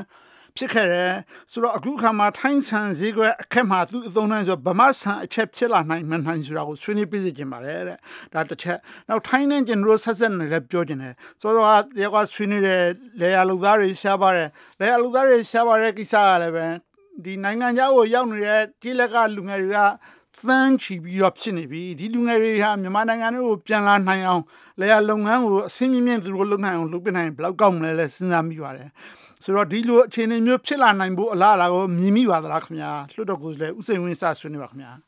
ဖြစ်ခဲ့တယ်ဆိုတော့အခုခါမှာထိုင်းဆန်ဈေးကွက်အခက်မှာသူအသုံးနိုင်ဆိုဗမာဆန်အချက်ဖြစ်လာနိုင်မှန်နိုင်ဆိုတာကိုဆွေးနွေးပေးစီခြင်းပါတယ်တဲ့ဒါတစ်ချက်နောက်ထိုင်းနဲ့ကျွန်တော်ဆက်ဆက်နေလည်းပြောခြင်းတယ်ဆိုတော့ဒီကဆွေးနွေးတဲ့လေယာလူသားတွေရှားပါတယ်လေယာလူသားတွေရှားပါတဲ့ကိစ္စကလည်းပဲဒီနိုင်ငံခြားကိုရောက်နေတဲ့ကြီးလက်ကလူငယ်တွေကသန်းချီပြီးတော့ဖြစ်နေပြီဒီလူငယ်တွေဟာမြန်မာနိုင်ငံကိုပြန်လာနိုင်အောင်လေယာလုပ်ငန်းကိုအဆင့်မြင့်သူတို့လုပ်နိုင်အောင်လုပ်ပြနိုင်ဘယ်လောက်ကောင်းမလဲစဉ်းစားမိပါတယ်ဆိုတော့ဒီလိုအခြေအနေမျိုးဖြစ်လာနိုင်ဖို့အလားအလာကိုမြင်မိပါသလားခင်ဗျာလွှတ်တော်ကိုယ်စားလှယ်ဦးစိန်ဝင်းစဆွေးနွေးပါခင်ဗျာ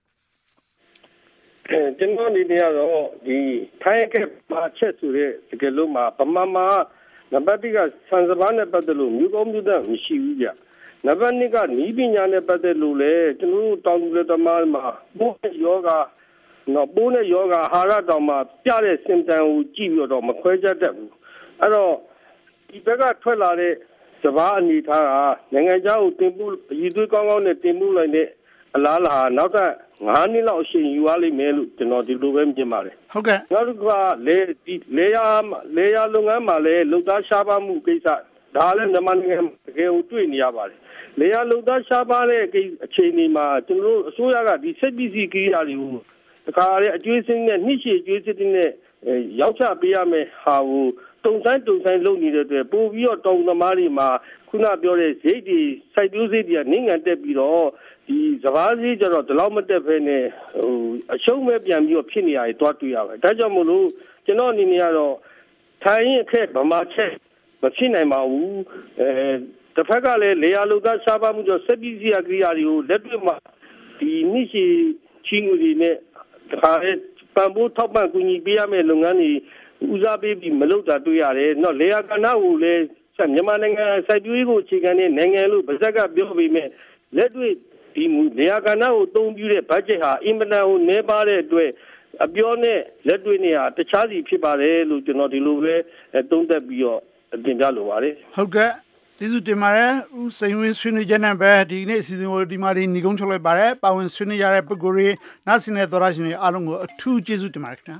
ကျွန်တော်ဒီနေ့ကတော့ဒီထိုင်းကမှာချက်ဆိုတဲ့တကယ်လို့မှာဗမာမှာနံပါတ်1ကစံစပါးနဲ့ပတ်သက်လို့မြို့ကောင်းမြို့သားမရှိဘူးကြနံပါတ်2ကနီးပညာနဲ့ပတ်သက်လို့လေကျွန်တော်တို့တောင်သူလက်သမားမှာပိုးနဲ့ယောဂဟာရတောင်မှာပြတဲ့စင်တန်ကိုကြည့်ပြီးတော့မခွဲခြားတတ်ဘူးအဲ့တော့ဒီဘက်ကထွက်လာတဲ့စပါးအနေထားကနိုင်ငံခြားကိုတင်ပို့အည်သွေးကောင်းကောင်းနဲ့တင်ပို့လိုက်တဲ့အလားလာနောက်ထပ်9နှစ်လောက်အချိန်ယူရလိမ့်မယ်လို့ကျွန်တော်ဒီလိုပဲမြင်ပါတယ်ဟုတ်ကဲ့နောက်တစ်ခါလေယာလုပ်ငန်းမှာလည်းလုံသားရှားပါမှုကိစ္စဒါလည်းမြန်မာနိုင်ငံတကယ်ကိုတွေ့နေရပါတယ်လေယာလုံသားရှားပါတဲ့အခြေအနေမှာကျွန်တော်တို့အစိုးရကဒီစက်ပစ္စည်းကိရိယာတွေကိုတခါလေအကျွေးစင်းနဲ့နှိရှိအကျွေးစင်းနဲ့ရောက်ချပေးရမယ်ဟာကိုတုံဆိုင်လုပ်နေတဲ့အတွက်ပို့ပြီးတော့တောင်သမားတွေမှာခုနပြောတဲ့ဈေးတွေစိုက်ပျိုးဈေးတွေကနင်းငံတက်ပြီးတော့ဒီစပါးဈေးကျတော့ဒီလောက်မတက်ဘဲနဲ့အရှုံးပဲပြန်ပြီးတော့ဖြစ်နေရတယ်တွားတွေ့ရပါတယ်ဒါကြောင့်မို့လို့ကျွန်တော်အနေနဲ့ကတော့ထိုင်းအခက်ဗမာချက်မဖြစ်နိုင်ပါဘူးတစ်ဖက်ကလည်းလေယာလုံသားရှားပါမှုကြောင့်စက်ပစ္စည်းအကိရိယာတွေကိုလက်တွေ့မှာဒီနှိရှိချင်းဦးတွေနဲ့တခါလေပံပိုးထောက်ပံ့ကူညီပေးရမယ့်လုပ်ငန်းတွေဦးစားပေးပြီးမလုပ်တာတွေ့ရတယ်။နော်လေယာကဏ္ဍကိုလည်းမြန်မာနိုင်ငံစိုက်ပျိုးရေးကိုအခြေခံတဲ့နိုင်ငံလို့ဗဇက်ကပြောပေမဲ့လက်တွေ့ဒီလေယာကဏ္ဍကိုအသုံးပြုတဲ့ဘတ်ဂျက်ဟာအင်မတန်ကိုနည်းပါးတဲ့အတွက်အပြောနဲ့လက်တွေ့နဲ့ဟာတခြားစီဖြစ်ပါတယ်လို့ကျွန်တော်ဒီလိုပဲသုံးသပ်ပြီးတော့တင်ပြလိုပါတယ်။ဟုတ်ကဲ့ကျေးဇူးတင်ပါတယ်ဦးစိန်ဝင်းဆွေးနွေးခြင်းနဲ့ပဲဒီနေ့အစီအစဉ်ကိုဒီမှာညီကုန်းချုပ်လိုက်ပါတယ်ပါဝင်ဆွေးနွေးရတဲ့ပုဂ္ဂိုလ်တွေနားဆင်တဲ့သောရရှင်တွေအားလုံးကိုအထူးကျေးဇူးတင်ပါတယ်ခင်ဗျာ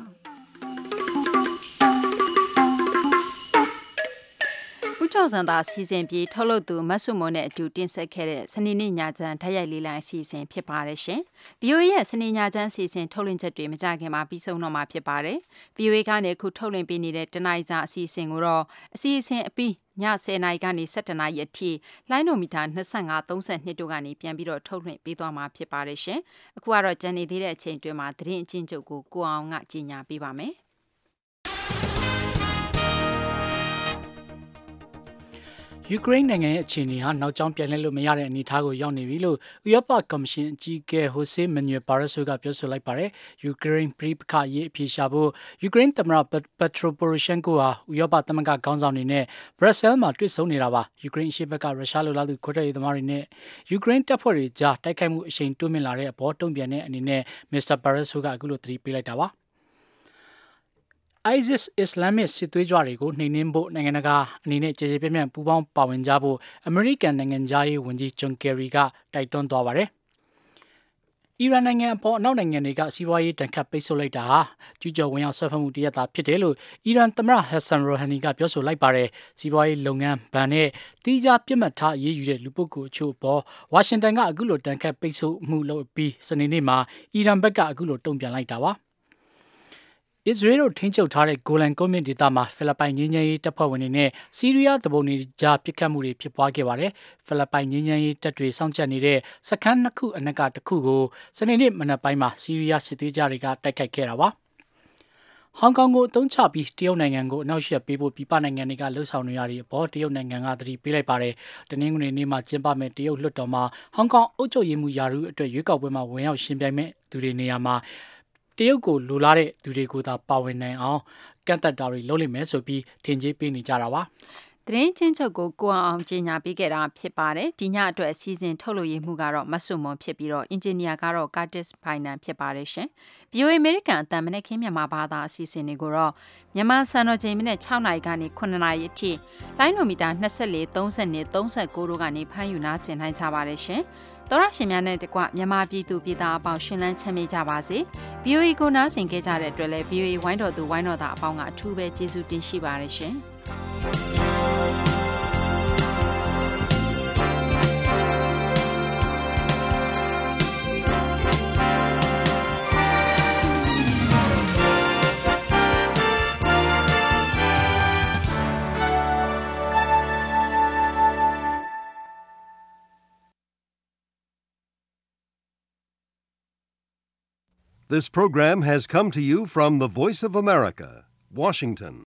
ဦးကျော်စံသာစီစဉ်ပြီးထုတ်လုပ်သူမဆုမွန်နဲ့အတူတင်ဆက်ခဲ့တဲ့စနေနေ့ညချမ်းဓာတ်ရိုက်လေးလိုင်းအစီအစဉ်ဖြစ်ပါတယ်ရှင်။ VOA ရဲ့စနေညချမ်းအစီအစဉ်ထုတ်လွှင့်ချက်တွေမကြခင်မှာပြီးဆုံးတော့မှာဖြစ်ပါတယ်။ VOA ကနေအခုထုတ်လွှင့်ပေးနေတဲ့တနိုင်းစာအစီအစဉ်ကိုတော့အစီအစဉ်အပြီးည10:00နာရီကနေ17:00နာရီအထိလိုင်းဒိုမီတာ25 32တို့ကနေပြန်ပြီးတော့ထုတ်လွှင့်ပေးသွားမှာဖြစ်ပါတယ်ရှင်။အခုကတော့ကြံနေသေးတဲ့အချိန်တွင်းမှာသတင်းအကျဉ်းချုပ်ကိုကိုအောင်ကကြီးညာပေးပါမယ်။ယူကရိန်းနိုင်ငံရဲ့အခြေအနေဟာနောက်ကျောင်းပြန်လှည့်လို့မရတဲ့အနေအထားကိုရောက်နေပြီလို့ဥရောပကော်မရှင်အကြီးအကဲဟိုဆေးမန်နျူယ်ဘာရက်ဆိုကပြောဆိုလိုက်ပါတယ်။ယူကရိန်းပြည်ပခရေးအပြေရှာဖို့ယူကရိန်းသမ္မတပက်ထရိုပိုရိုရှန်ကိုဟာဥရောပသမဂ္ဂခေါင်းဆောင်တွေနဲ့ဘရက်ဆဲလ်မှာတွေ့ဆုံနေတာပါ။ယူကရိန်းအရှေ့ဘက်ကရုရှားလိုလားသူခွဲထွက်ရေးသမားတွေနဲ့ယူကရိန်းတပ်ဖွဲ့တွေကြားတိုက်ခိုက်မှုအရှိန်တိုးမြင့်လာတဲ့အပေါ်တုံ့ပြန်တဲ့အနေနဲ့မစ္စတာဘာရက်ဆိုကအခုလိုသတိပေးလိုက်တာပါ။ ISIS Islamic စစ်သွေးကြွတွေကိုနှိမ်နင်းဖို့နိုင်ငံတကာအနေနဲ့ကြေကြေပြန့်ပြန့်ပူးပေါင်းပါဝင်ကြဖို့အမေရိကန်နိုင်ငံသားရေးဝန်ကြီးဂျွန်ကယ်ရီကတိုက်တွန်းသွားပါတယ်။အီရန်နိုင်ငံအပေါ်အနောက်နိုင်ငံတွေကစီးပွားရေးတန်ခတ်ပိတ်ဆို့လိုက်တာဟာကျူးကျော်ဝင်ရောက်ဆွဲဖက်မှုတရက်သာဖြစ်တယ်လို့အီရန်သမ္မတဟက်ဆန်ရိုဟန်နီကပြောဆိုလိုက်ပါတယ်။စီးပွားရေးလုပ်ငန်းဘဏ်နဲ့တီးခြားပြစ်မှတ်ထားအရေးယူတဲ့လူပုဂ္ဂိုလ်အချို့ပေါ်ဝါရှင်တန်ကအခုလိုတန်ခတ်ပိတ်ဆို့မှုလုပ်ပြီးစနေနေ့မှာအီရန်ဘက်ကအခုလိုတုံ့ပြန်လိုက်တာပါ။အစ္စရေးတို့ထိန်းချုပ်ထားတဲ့ဂိုလန်ကုန်းမြင့်ဒေသမှာဖိလစ်ပိုင်ငြိမ်းချမ်းရေးတပ်ဖွဲ့ဝင်တွေနဲ့ဆီးရီးယားတဘုံတွေကြားပစ်ခတ်မှုတွေဖြစ်ပွားခဲ့ပါတယ်။ဖိလစ်ပိုင်ငြိမ်းချမ်းရေးတပ်တွေစောင့်ကြပ်နေတဲ့စခန်း2ခုအနက်ကတစ်ခုကိုစနေနေ့မနက်ပိုင်းမှာဆီးရီးယားစစ်သွေးကြတွေကတိုက်ခိုက်ခဲ့တာပါ။ဟောင်ကောင်ကိုအသုံးချပြီးတရုတ်နိုင်ငံကိုအနောက်ရှက်ပေးဖို့ပြည်ပနိုင်ငံတွေကလှုံ့ဆော်နေရတဲ့အပေါ်တရုတ်နိုင်ငံကသတိပေးလိုက်ပါတယ်။တနင်္ဂနွေနေ့မှာကျင်းပမဲ့တရုတ်လွှတ်တော်မှာဟောင်ကောင်အုပ်ချုပ်ရေးမှူးယာရုအတွက်ရွေးကောက်ပွဲမှာဝင်ရောက်ရှင်ပြိုင်မဲ့သူတွေနေရာမှာတရုတ်ကိုလိုလားတဲ့သူတွေကိုသာပါဝင်နိုင်အောင်ကန့်သက်တာတွေလုပ်လိမ့်မယ်ဆိုပြီးထင်ကြေးပေးနေကြတာပါ။သတင်းချင်းချုပ်ကိုကိုအောင်ကြီးညာပေးခဲ့တာဖြစ်ပါတယ်။ဒီညအတွက်အစည်းအဝေးထုတ်လို့ရမှုကတော့မဆုမွန်ဖြစ်ပြီးတော့အင်ဂျင်နီယာကတော့ကာတစ်ဖိုင်နန်ဖြစ်ပါတယ်ရှင်။ VOA American အတန်မနဲ့ခင်းမြန်မာဘာသာအစီအစဉ်တွေကိုတော့မြန်မာစံတော်ချိန်မိနစ်6နာရီကနေ9နာရီအထိလိုင်းနိုမီတာ24 30 39တို့ကနေဖမ်းယူနားဆင်နိုင်ကြပါတယ်ရှင်။တော်ရရှင်များနဲ့တကွမြန်မာပြည်သူပြည်သားအပေါင်းရှင်လန်းချမ်းမြေ့ကြပါစေ။ VOA ကိုနားဆင်ကြတဲ့အတွက်လည်း VOA ဝိုင်းတော်သူဝိုင်းတော်သားအပေါင်းကအထူးပဲကျေးဇူးတင်ရှိပါတယ်ရှင်။ This program has come to you from the Voice of America, Washington.